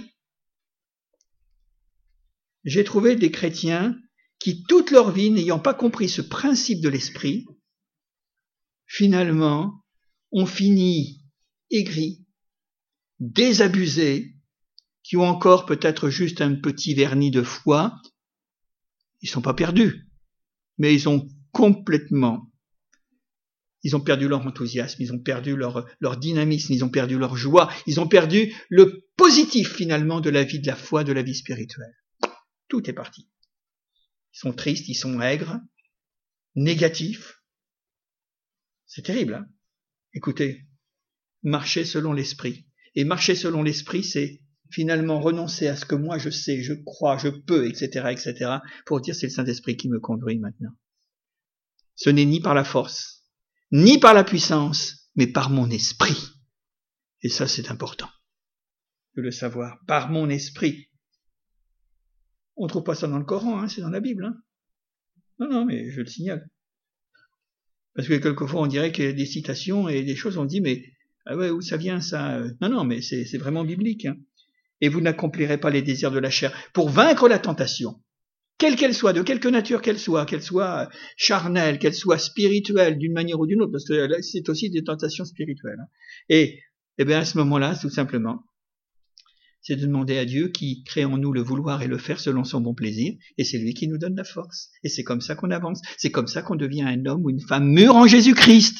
J'ai trouvé des chrétiens qui, toute leur vie, n'ayant pas compris ce principe de l'esprit, finalement, ont fini aigris, désabusés, qui ont encore peut-être juste un petit vernis de foi. Ils sont pas perdus, mais ils ont complètement, ils ont perdu leur enthousiasme, ils ont perdu leur, leur dynamisme, ils ont perdu leur joie, ils ont perdu le positif finalement de la vie de la foi, de la vie spirituelle. Tout est parti. Ils sont tristes, ils sont aigres, négatifs. C'est terrible, hein? Écoutez, marcher selon l'esprit. Et marcher selon l'esprit, c'est finalement renoncer à ce que moi je sais, je crois, je peux, et cetera, et cetera, pour dire c'est le Saint-Esprit qui me conduit maintenant. Ce n'est ni par la force, ni par la puissance, mais par mon esprit. Et ça, c'est important de le savoir. Par mon esprit. On ne trouve pas ça dans le Coran, hein, c'est dans la Bible. Hein. Non, non, mais je le signale. Parce que quelquefois, on dirait qu'il y a des citations et des choses, on dit, mais ah ouais, où ça vient ça? Non, non, mais c'est, c'est vraiment biblique. Hein. Et vous n'accomplirez pas les désirs de la chair. Pour vaincre la tentation, quelle qu'elle soit, de quelque nature qu'elle soit, qu'elle soit charnelle, qu'elle soit spirituelle d'une manière ou d'une autre, parce que là, c'est aussi des tentations spirituelles. Hein. Et, eh bien, à ce moment-là, tout simplement, c'est de demander à Dieu qui crée en nous le vouloir et le faire selon son bon plaisir, et c'est lui qui nous donne la force. Et c'est comme ça qu'on avance, c'est comme ça qu'on devient un homme ou une femme mûr en Jésus-Christ.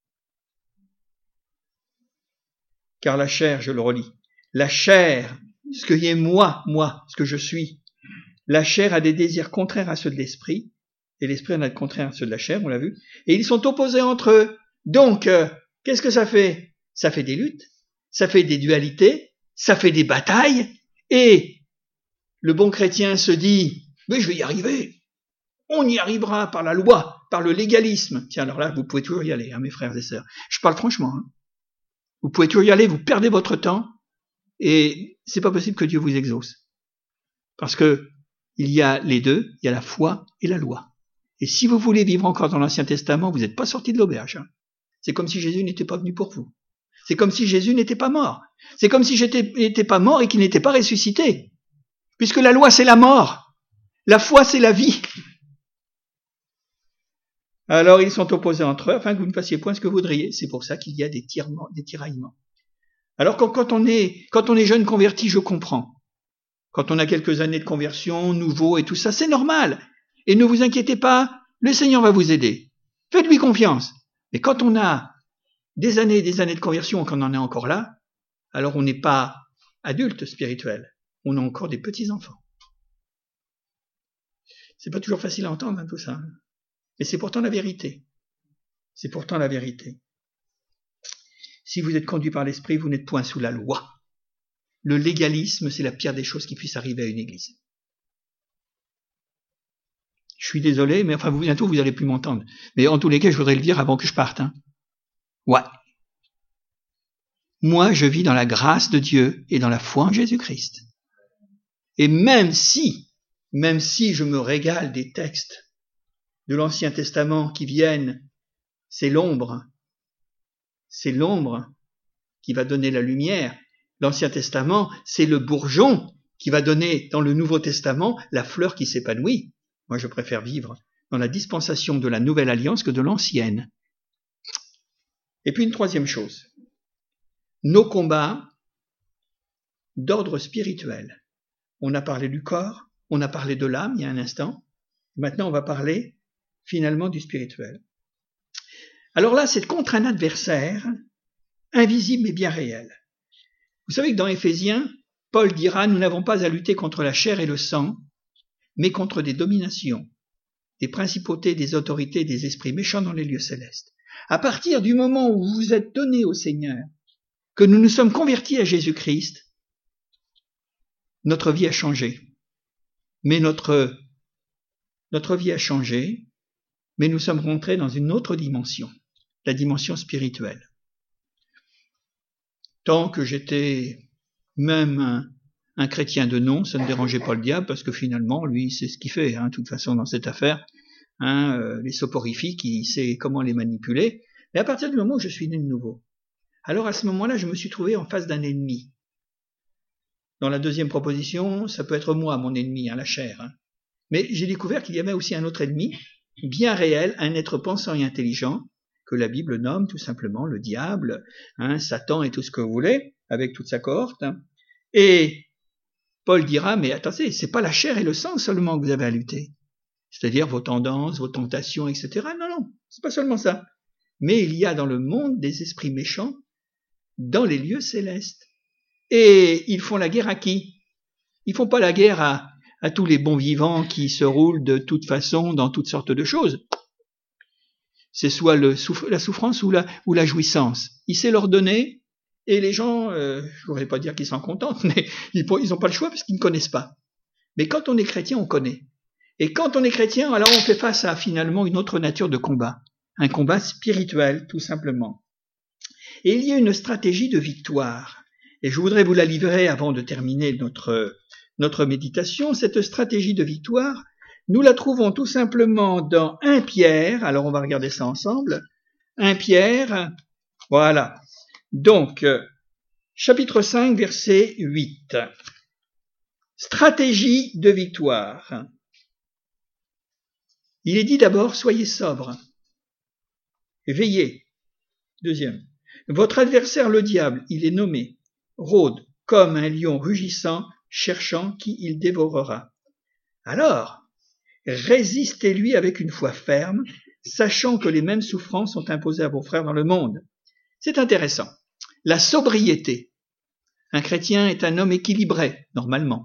Car la chair, je le relis, la chair, ce que est moi, moi, ce que je suis, la chair a des désirs contraires à ceux de l'esprit, et l'esprit en a de contraires à ceux de la chair, on l'a vu, et ils sont opposés entre eux. Donc, euh, qu'est-ce que ça fait? Ça fait des luttes, ça fait des dualités, ça fait des batailles, et le bon chrétien se dit, mais je vais y arriver. On y arrivera par la loi, par le légalisme. Tiens, alors là, vous pouvez toujours y aller, hein, mes frères et sœurs. Je parle franchement. Hein. Vous pouvez toujours y aller, vous perdez votre temps, et c'est pas possible que Dieu vous exauce. Parce que il y a les deux, il y a la foi et la loi. Et si vous voulez vivre encore dans l'Ancien Testament, vous n'êtes pas sorti de l'auberge. Hein. C'est comme si Jésus n'était pas venu pour vous. C'est comme si Jésus n'était pas mort. C'est comme si Jésus n'était pas mort et qu'il n'était pas ressuscité. Puisque la loi, c'est la mort. La foi, c'est la vie. Alors, ils sont opposés entre eux afin que vous ne fassiez point ce que vous voudriez. C'est pour ça qu'il y a des, tirements, des tiraillements. Alors, quand, quand, on est, quand on est jeune converti, je comprends. Quand on a quelques années de conversion, nouveau et tout ça, c'est normal. Et ne vous inquiétez pas, le Seigneur va vous aider. Faites-lui confiance. Mais quand on a des années et des années de conversion, quand on en est encore là, alors on n'est pas adulte spirituel, on a encore des petits-enfants. C'est pas toujours facile à entendre, hein, tout ça. Mais c'est pourtant la vérité. C'est pourtant la vérité. Si vous êtes conduit par l'esprit, vous n'êtes point sous la loi. Le légalisme, c'est la pire des choses qui puisse arriver à une église. Je suis désolé, mais enfin, vous, bientôt, vous n'allez plus m'entendre. Mais en tous les cas, je voudrais le dire avant que je parte. Hein. Ouais. Moi, je vis dans la grâce de Dieu et dans la foi en Jésus-Christ. Et même si, même si je me régale des textes de l'Ancien Testament qui viennent, c'est l'ombre, c'est l'ombre qui va donner la lumière. L'Ancien Testament, c'est le bourgeon qui va donner dans le Nouveau Testament la fleur qui s'épanouit. Moi, je préfère vivre dans la dispensation de la Nouvelle Alliance que de l'Ancienne. Et puis une troisième chose. Nos combats d'ordre spirituel. On a parlé du corps, on a parlé de l'âme il y a un instant. Maintenant, on va parler finalement du spirituel. Alors là, c'est contre un adversaire invisible mais bien réel. Vous savez que dans Éphésiens, Paul dira « Nous n'avons pas à lutter contre la chair et le sang, mais contre des dominations, des principautés, des autorités, des esprits méchants dans les lieux célestes. À partir du moment où vous vous êtes donné au Seigneur, que nous nous sommes convertis à Jésus-Christ, notre vie a changé. Mais notre, notre vie a changé, mais nous sommes rentrés dans une autre dimension, la dimension spirituelle. Tant que j'étais même un, un chrétien de nom, ça ne dérangeait pas le diable, parce que finalement, lui, c'est ce qu'il fait, hein, de toute façon, dans cette affaire. Hein, euh, les soporifiques, il sait comment les manipuler. Mais à partir du moment où je suis né de nouveau, alors à ce moment-là, je me suis trouvé en face d'un ennemi. Dans la deuxième proposition, ça peut être moi, mon ennemi, hein, la chair. Hein. Mais j'ai découvert qu'il y avait aussi un autre ennemi, bien réel, un être pensant et intelligent, que la Bible nomme tout simplement le diable, hein, Satan et tout ce que vous voulez, avec toute sa cohorte. Hein. Et Paul dira, mais attendez, c'est pas la chair et le sang seulement que vous avez à lutter. C'est-à-dire vos tendances, vos tentations, et cetera. Non, non, c'est pas seulement ça. Mais il y a dans le monde des esprits méchants, dans les lieux célestes. Et ils font la guerre à qui? Ils font pas la guerre à, à tous les bons vivants qui se roulent de toute façon dans toutes sortes de choses. C'est soit le souff- la souffrance ou la, ou la jouissance. Il sait leur donner, et les gens, euh, je voudrais pas dire qu'ils s'en contentent, mais ils n'ont pas le choix parce qu'ils ne connaissent pas. Mais quand on est chrétien, on connaît. Et quand on est chrétien, alors on fait face à finalement une autre nature de combat. Un combat spirituel, tout simplement. Et il y a une stratégie de victoire. Et je voudrais vous la livrer avant de terminer notre, notre méditation. Cette stratégie de victoire, nous la trouvons tout simplement dans Première Pierre. Alors on va regarder ça ensemble. Première Pierre, voilà. Donc, chapitre cinq, verset huit. Stratégie de victoire. Il est dit d'abord, soyez sobres. Veillez. Deuxième. Votre adversaire, le diable, il est nommé, rôde comme un lion rugissant, cherchant qui il dévorera. Alors, résistez-lui avec une foi ferme, sachant que les mêmes souffrances sont imposées à vos frères dans le monde. C'est intéressant. La sobriété. Un chrétien est un homme équilibré, normalement.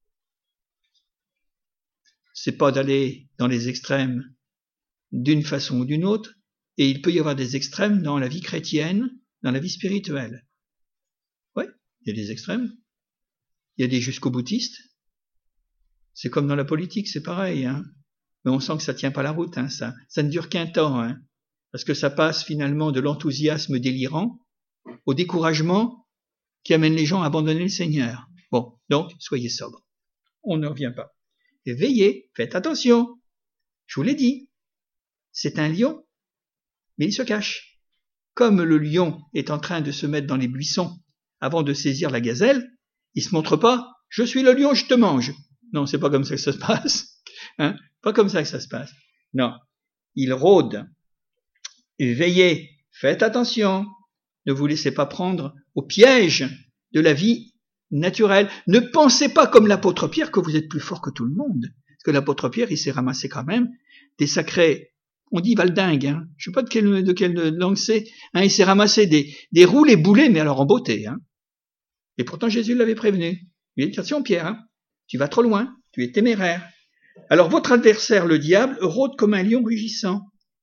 C'est pas d'aller dans les extrêmes d'une façon ou d'une autre, et il peut y avoir des extrêmes dans la vie chrétienne, dans la vie spirituelle. Oui, il y a des extrêmes. Il y a des jusqu'au-boutistes. C'est comme dans la politique, c'est pareil. Hein. Mais on sent que ça tient pas la route. Hein, ça, ça ne dure qu'un temps. Hein, parce que ça passe finalement de l'enthousiasme délirant au découragement qui amène les gens à abandonner le Seigneur. Bon, donc, soyez sobres. On ne revient pas. Et veillez, faites attention. Je vous l'ai dit. C'est un lion, mais il se cache. Comme le lion est en train de se mettre dans les buissons avant de saisir la gazelle, il se montre pas, je suis le lion, je te mange. Non, c'est pas comme ça que ça se passe. Hein, pas comme ça que ça se passe. Non, il rôde. Et veillez, faites attention. Ne vous laissez pas prendre au piège de la vie naturelle. Ne pensez pas comme l'apôtre Pierre que vous êtes plus fort que tout le monde. Parce que l'apôtre Pierre, il s'est ramassé quand même des sacrés, on dit valdingue, hein. Je sais pas de quelle, de quelle langue c'est, hein. Il s'est ramassé des, des roues, les boulets, mais alors en beauté, hein. Et pourtant Jésus l'avait prévenu. Il a dit, attention Pierre, hein, tu vas trop loin, tu es téméraire. Alors votre adversaire, le diable, rôde comme un lion rugissant.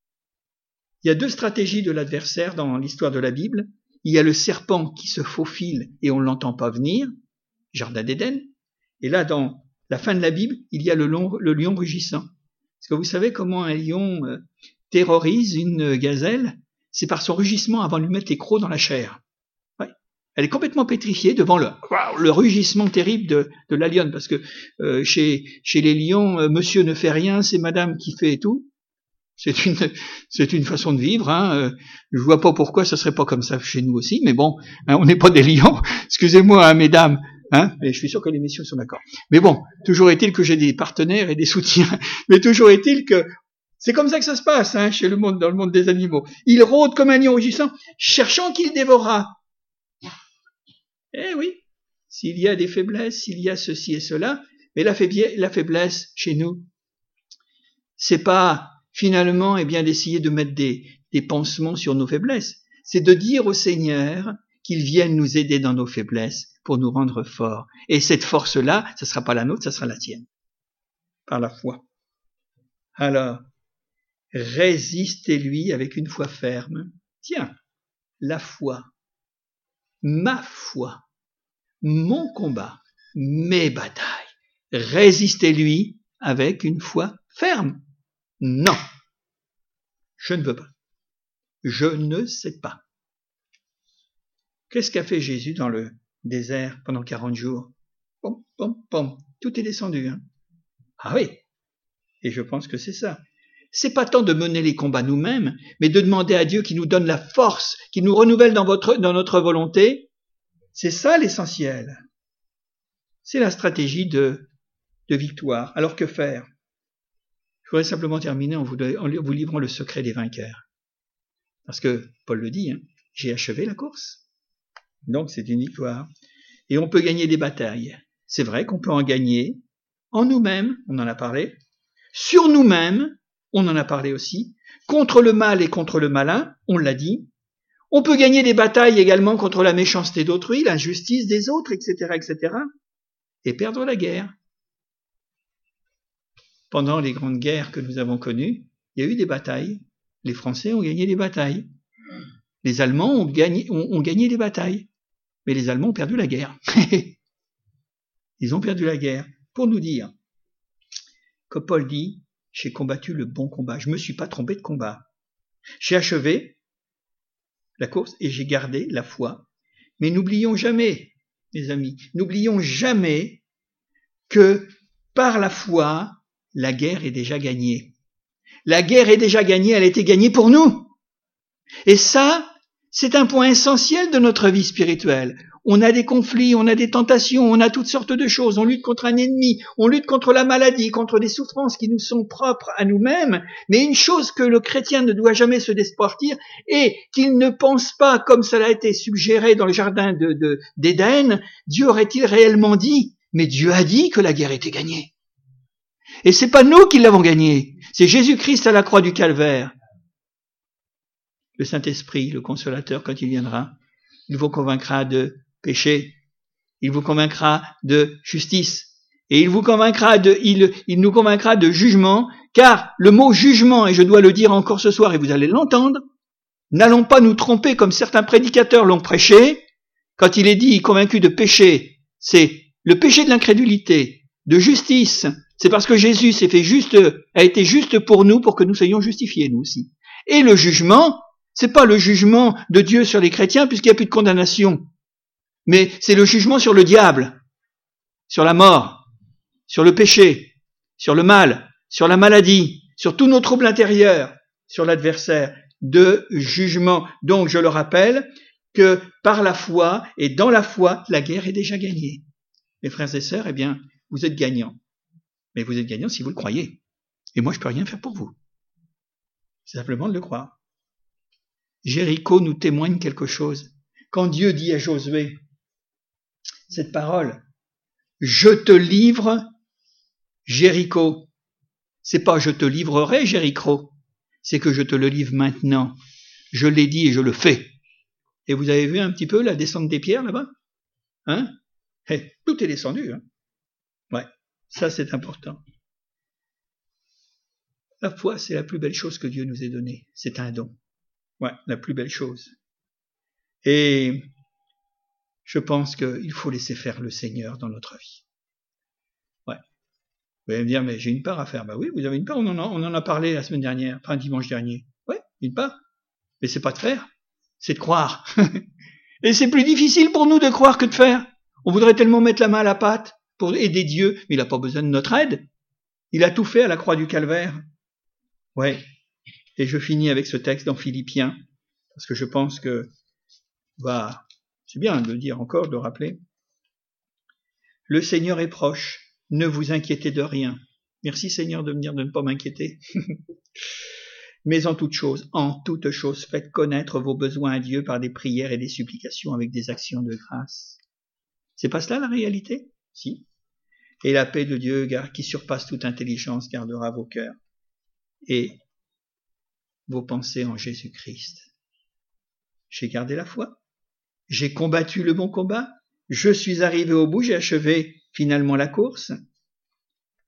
Il y a deux stratégies de l'adversaire dans l'histoire de la Bible. Il y a le serpent qui se faufile et on ne l'entend pas venir, Jardin d'Éden. Et là, dans la fin de la Bible, il y a le, long, le lion rugissant. Est-ce que vous savez comment un lion euh, terrorise une gazelle? C'est par son rugissement avant de lui mettre les crocs dans la chair. Ouais. Elle est complètement pétrifiée devant le, le rugissement terrible de, de la lionne, parce que euh, chez, chez les lions, euh, monsieur ne fait rien, c'est madame qui fait tout. C'est une, c'est une façon de vivre. Hein. Euh, je vois pas pourquoi ça serait pas comme ça chez nous aussi, mais bon, hein, on n'est pas des lions. Excusez-moi, hein, mesdames. Hein, et je suis sûr que les messieurs sont d'accord. Mais bon, toujours est-il que j'ai des partenaires et des soutiens. Mais toujours est-il que c'est comme ça que ça se passe, hein, chez le monde, dans le monde des animaux. Il rôde comme un lion rugissant, cherchant qu'il dévorera. Eh oui, s'il y a des faiblesses, s'il y a ceci et cela, mais la faiblesse, la faiblesse chez nous, c'est pas finalement, eh bien, d'essayer de mettre des, des pansements sur nos faiblesses. C'est de dire au Seigneur qu'il vienne nous aider dans nos faiblesses pour nous rendre forts. Et cette force-là, ce ne sera pas la nôtre, ce sera la tienne. par la foi. Alors, résistez-lui avec une foi ferme. Tiens, la foi, ma foi, mon combat, mes batailles. Résistez-lui avec une foi ferme. Non, je ne veux pas. Je ne sais pas. Qu'est-ce qu'a fait Jésus dans le désert pendant quarante jours? Pom, pom, pom, tout est descendu. Hein. Ah oui, et je pense que c'est ça. C'est pas tant de mener les combats nous-mêmes, mais de demander à Dieu qui nous donne la force, qui nous renouvelle dans, votre, dans notre volonté. C'est ça l'essentiel. C'est la stratégie de, de victoire. Alors que faire? Je voudrais simplement terminer en vous, en vous livrant le secret des vainqueurs. Parce que Paul le dit, hein, j'ai achevé la course. Donc c'est une victoire. Et on peut gagner des batailles. C'est vrai qu'on peut en gagner en nous-mêmes, on en a parlé, sur nous-mêmes, on en a parlé aussi, contre le mal et contre le malin, on l'a dit. On peut gagner des batailles également contre la méchanceté d'autrui, l'injustice des autres, et cetera, et cetera. Et perdre la guerre. Pendant les grandes guerres que nous avons connues, il y a eu des batailles. Les Français ont gagné des batailles. Les Allemands ont gagné, ont, ont gagné des batailles. Mais les Allemands ont perdu la guerre. Ils ont perdu la guerre. Pour nous dire que Paul dit, j'ai combattu le bon combat. Je ne me suis pas trompé de combat. J'ai achevé la course et j'ai gardé la foi. Mais n'oublions jamais, mes amis, n'oublions jamais que par la foi, la guerre est déjà gagnée. La guerre est déjà gagnée, elle a été gagnée pour nous. Et ça, c'est un point essentiel de notre vie spirituelle. On a des conflits, on a des tentations, on a toutes sortes de choses. On lutte contre un ennemi, on lutte contre la maladie, contre des souffrances qui nous sont propres à nous-mêmes. Mais une chose que le chrétien ne doit jamais se désportir est qu'il ne pense pas, comme cela a été suggéré dans le jardin de, de, d'Éden, Dieu aurait-il réellement dit? Mais Dieu a dit que la guerre était gagnée. Et c'est pas nous qui l'avons gagnée, c'est Jésus-Christ à la croix du Calvaire. Le Saint-Esprit, le Consolateur, quand il viendra, il vous convaincra de péché, il vous convaincra de justice, et il vous convaincra de, il, il nous convaincra de jugement, car le mot jugement, et je dois le dire encore ce soir, et vous allez l'entendre, n'allons pas nous tromper comme certains prédicateurs l'ont prêché, quand il est dit convaincu de péché, c'est le péché de l'incrédulité, de justice, c'est parce que Jésus s'est fait juste, a été juste pour nous, pour que nous soyons justifiés, nous aussi. Et le jugement, c'est pas le jugement de Dieu sur les chrétiens, puisqu'il n'y a plus de condamnation. Mais c'est le jugement sur le diable, sur la mort, sur le péché, sur le mal, sur la maladie, sur tous nos troubles intérieurs, sur l'adversaire, de jugement. Donc, je le rappelle, que par la foi, et dans la foi, la guerre est déjà gagnée. Mes frères et sœurs, eh bien, vous êtes gagnants. Mais vous êtes gagnants si vous le croyez. Et moi, je peux rien faire pour vous. C'est simplement de le croire. Jéricho nous témoigne quelque chose. Quand Dieu dit à Josué cette parole, je te livre Jéricho. C'est pas je te livrerai Jéricho, c'est que je te le livre maintenant. Je l'ai dit et je le fais. Et vous avez vu un petit peu la descente des pierres là-bas? Hein? Hey, tout est descendu. Hein? Ouais, ça c'est important. La foi, c'est la plus belle chose que Dieu nous ait donnée. C'est un don. Ouais, la plus belle chose. Et je pense qu'il faut laisser faire le Seigneur dans notre vie. Ouais. Vous allez me dire, mais j'ai une part à faire. Ben oui, vous avez une part, on en a, on en a parlé la semaine dernière, enfin dimanche dernier. Ouais, une part. Mais c'est pas de faire, c'est de croire. Et c'est plus difficile pour nous de croire que de faire. On voudrait tellement mettre la main à la pâte pour aider Dieu, mais il n'a pas besoin de notre aide. Il a tout fait à la croix du Calvaire. Ouais. Et je finis avec ce texte dans Philippiens, parce que je pense que, bah, c'est bien de le dire encore, de le rappeler. Le Seigneur est proche, ne vous inquiétez de rien. Merci Seigneur de venir de ne pas m'inquiéter. Mais en toute chose, en toute chose, faites connaître vos besoins à Dieu par des prières et des supplications avec des actions de grâce. C'est pas cela la réalité? Si. Et la paix de Dieu, qui surpasse toute intelligence, gardera vos cœurs et vos pensées en Jésus-Christ. J'ai gardé la foi. J'ai combattu le bon combat. Je suis arrivé au bout. J'ai achevé finalement la course.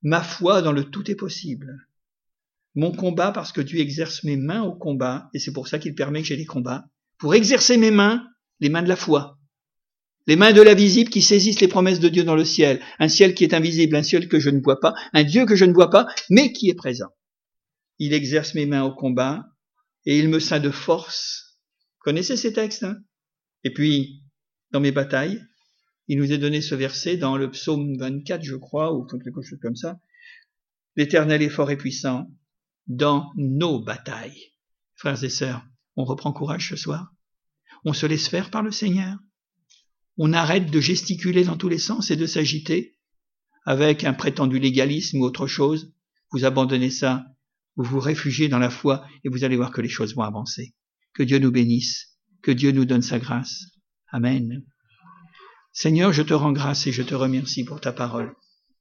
Ma foi dans le tout est possible. Mon combat parce que Dieu exerce mes mains au combat, et c'est pour ça qu'il permet que j'ai des combats, pour exercer mes mains, les mains de la foi. Les mains de l'invisible qui saisissent les promesses de Dieu dans le ciel. Un ciel qui est invisible, un ciel que je ne vois pas, un Dieu que je ne vois pas, mais qui est présent. Il exerce mes mains au combat et il me ceint de force. Connaissez ces textes, hein? Et puis, dans mes batailles, il nous est donné ce verset dans le psaume vingt-quatre, je crois, ou quelque chose comme ça. L'Éternel est fort et puissant dans nos batailles. Frères et sœurs, on reprend courage ce soir. On se laisse faire par le Seigneur. On arrête de gesticuler dans tous les sens et de s'agiter avec un prétendu légalisme ou autre chose. Vous abandonnez ça, vous vous réfugiez dans la foi et vous allez voir que les choses vont avancer. Que Dieu nous bénisse, que Dieu nous donne sa grâce. Amen. Seigneur, je te rends grâce et je te remercie pour ta parole.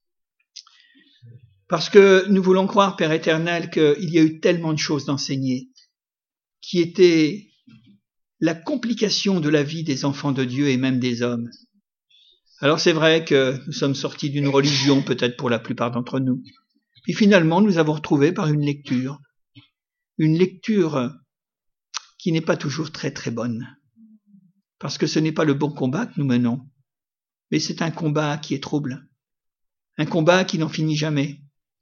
Parce que nous voulons croire, Père éternel, qu'il y a eu tellement de choses d'enseigner qui étaient la complication de la vie des enfants de Dieu et même des hommes. Alors c'est vrai que nous sommes sortis d'une religion, peut-être pour la plupart d'entre nous. Puis finalement, nous avons retrouvé par une lecture, une lecture qui n'est pas toujours très très bonne. Parce que ce n'est pas le bon combat que nous menons, mais c'est un combat qui est trouble. Un combat qui n'en finit jamais.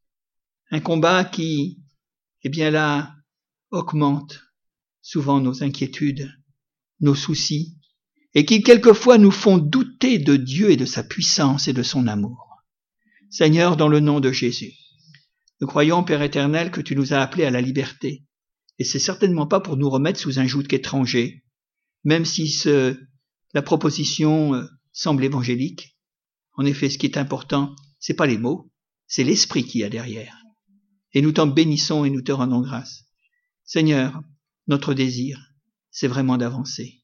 Un combat qui, eh bien là, augmente souvent nos inquiétudes, nos soucis, et qui quelquefois nous font douter de Dieu et de sa puissance et de son amour. Seigneur, dans le nom de Jésus, nous croyons, Père éternel, que tu nous as appelés à la liberté, et c'est certainement pas pour nous remettre sous un joug étranger, même si ce, la proposition euh, semble évangélique. En effet, ce qui est important, c'est pas les mots, c'est l'esprit qu'il y a derrière. Et nous t'en bénissons et nous te rendons grâce. Seigneur, notre désir, c'est vraiment d'avancer.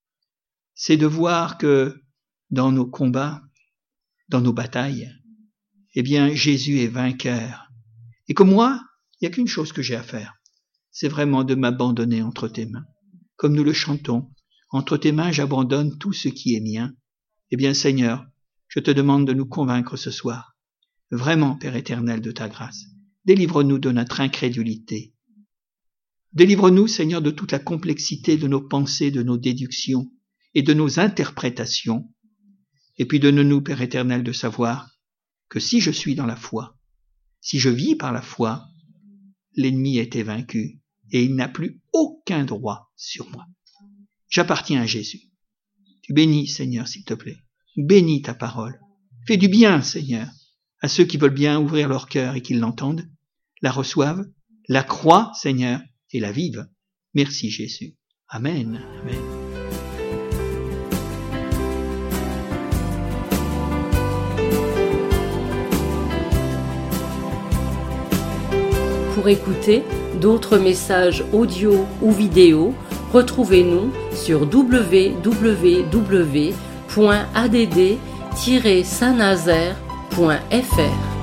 C'est de voir que dans nos combats, dans nos batailles, eh bien, Jésus est vainqueur. Et que moi, il n'y a qu'une chose que j'ai à faire. C'est vraiment de m'abandonner entre tes mains. Comme nous le chantons, entre tes mains, j'abandonne tout ce qui est mien. Eh bien, Seigneur, je te demande de nous convaincre ce soir. Vraiment, Père éternel, de ta grâce. Délivre-nous de notre incrédulité. Délivre-nous, Seigneur, de toute la complexité de nos pensées, de nos déductions et de nos interprétations. Et puis donne-nous, Père éternel, de savoir que si je suis dans la foi, si je vis par la foi, l'ennemi a été vaincu et il n'a plus aucun droit sur moi. J'appartiens à Jésus. Tu bénis, Seigneur, s'il te plaît. Bénis ta parole. Fais du bien, Seigneur, à ceux qui veulent bien ouvrir leur cœur et qui l'entendent, la reçoivent, la croient, Seigneur, et la vivent. Merci, Jésus. Amen. Amen. Pour écouter d'autres messages audio ou vidéo, retrouvez-nous sur w w w point a d d tiret saint nazaire point f r.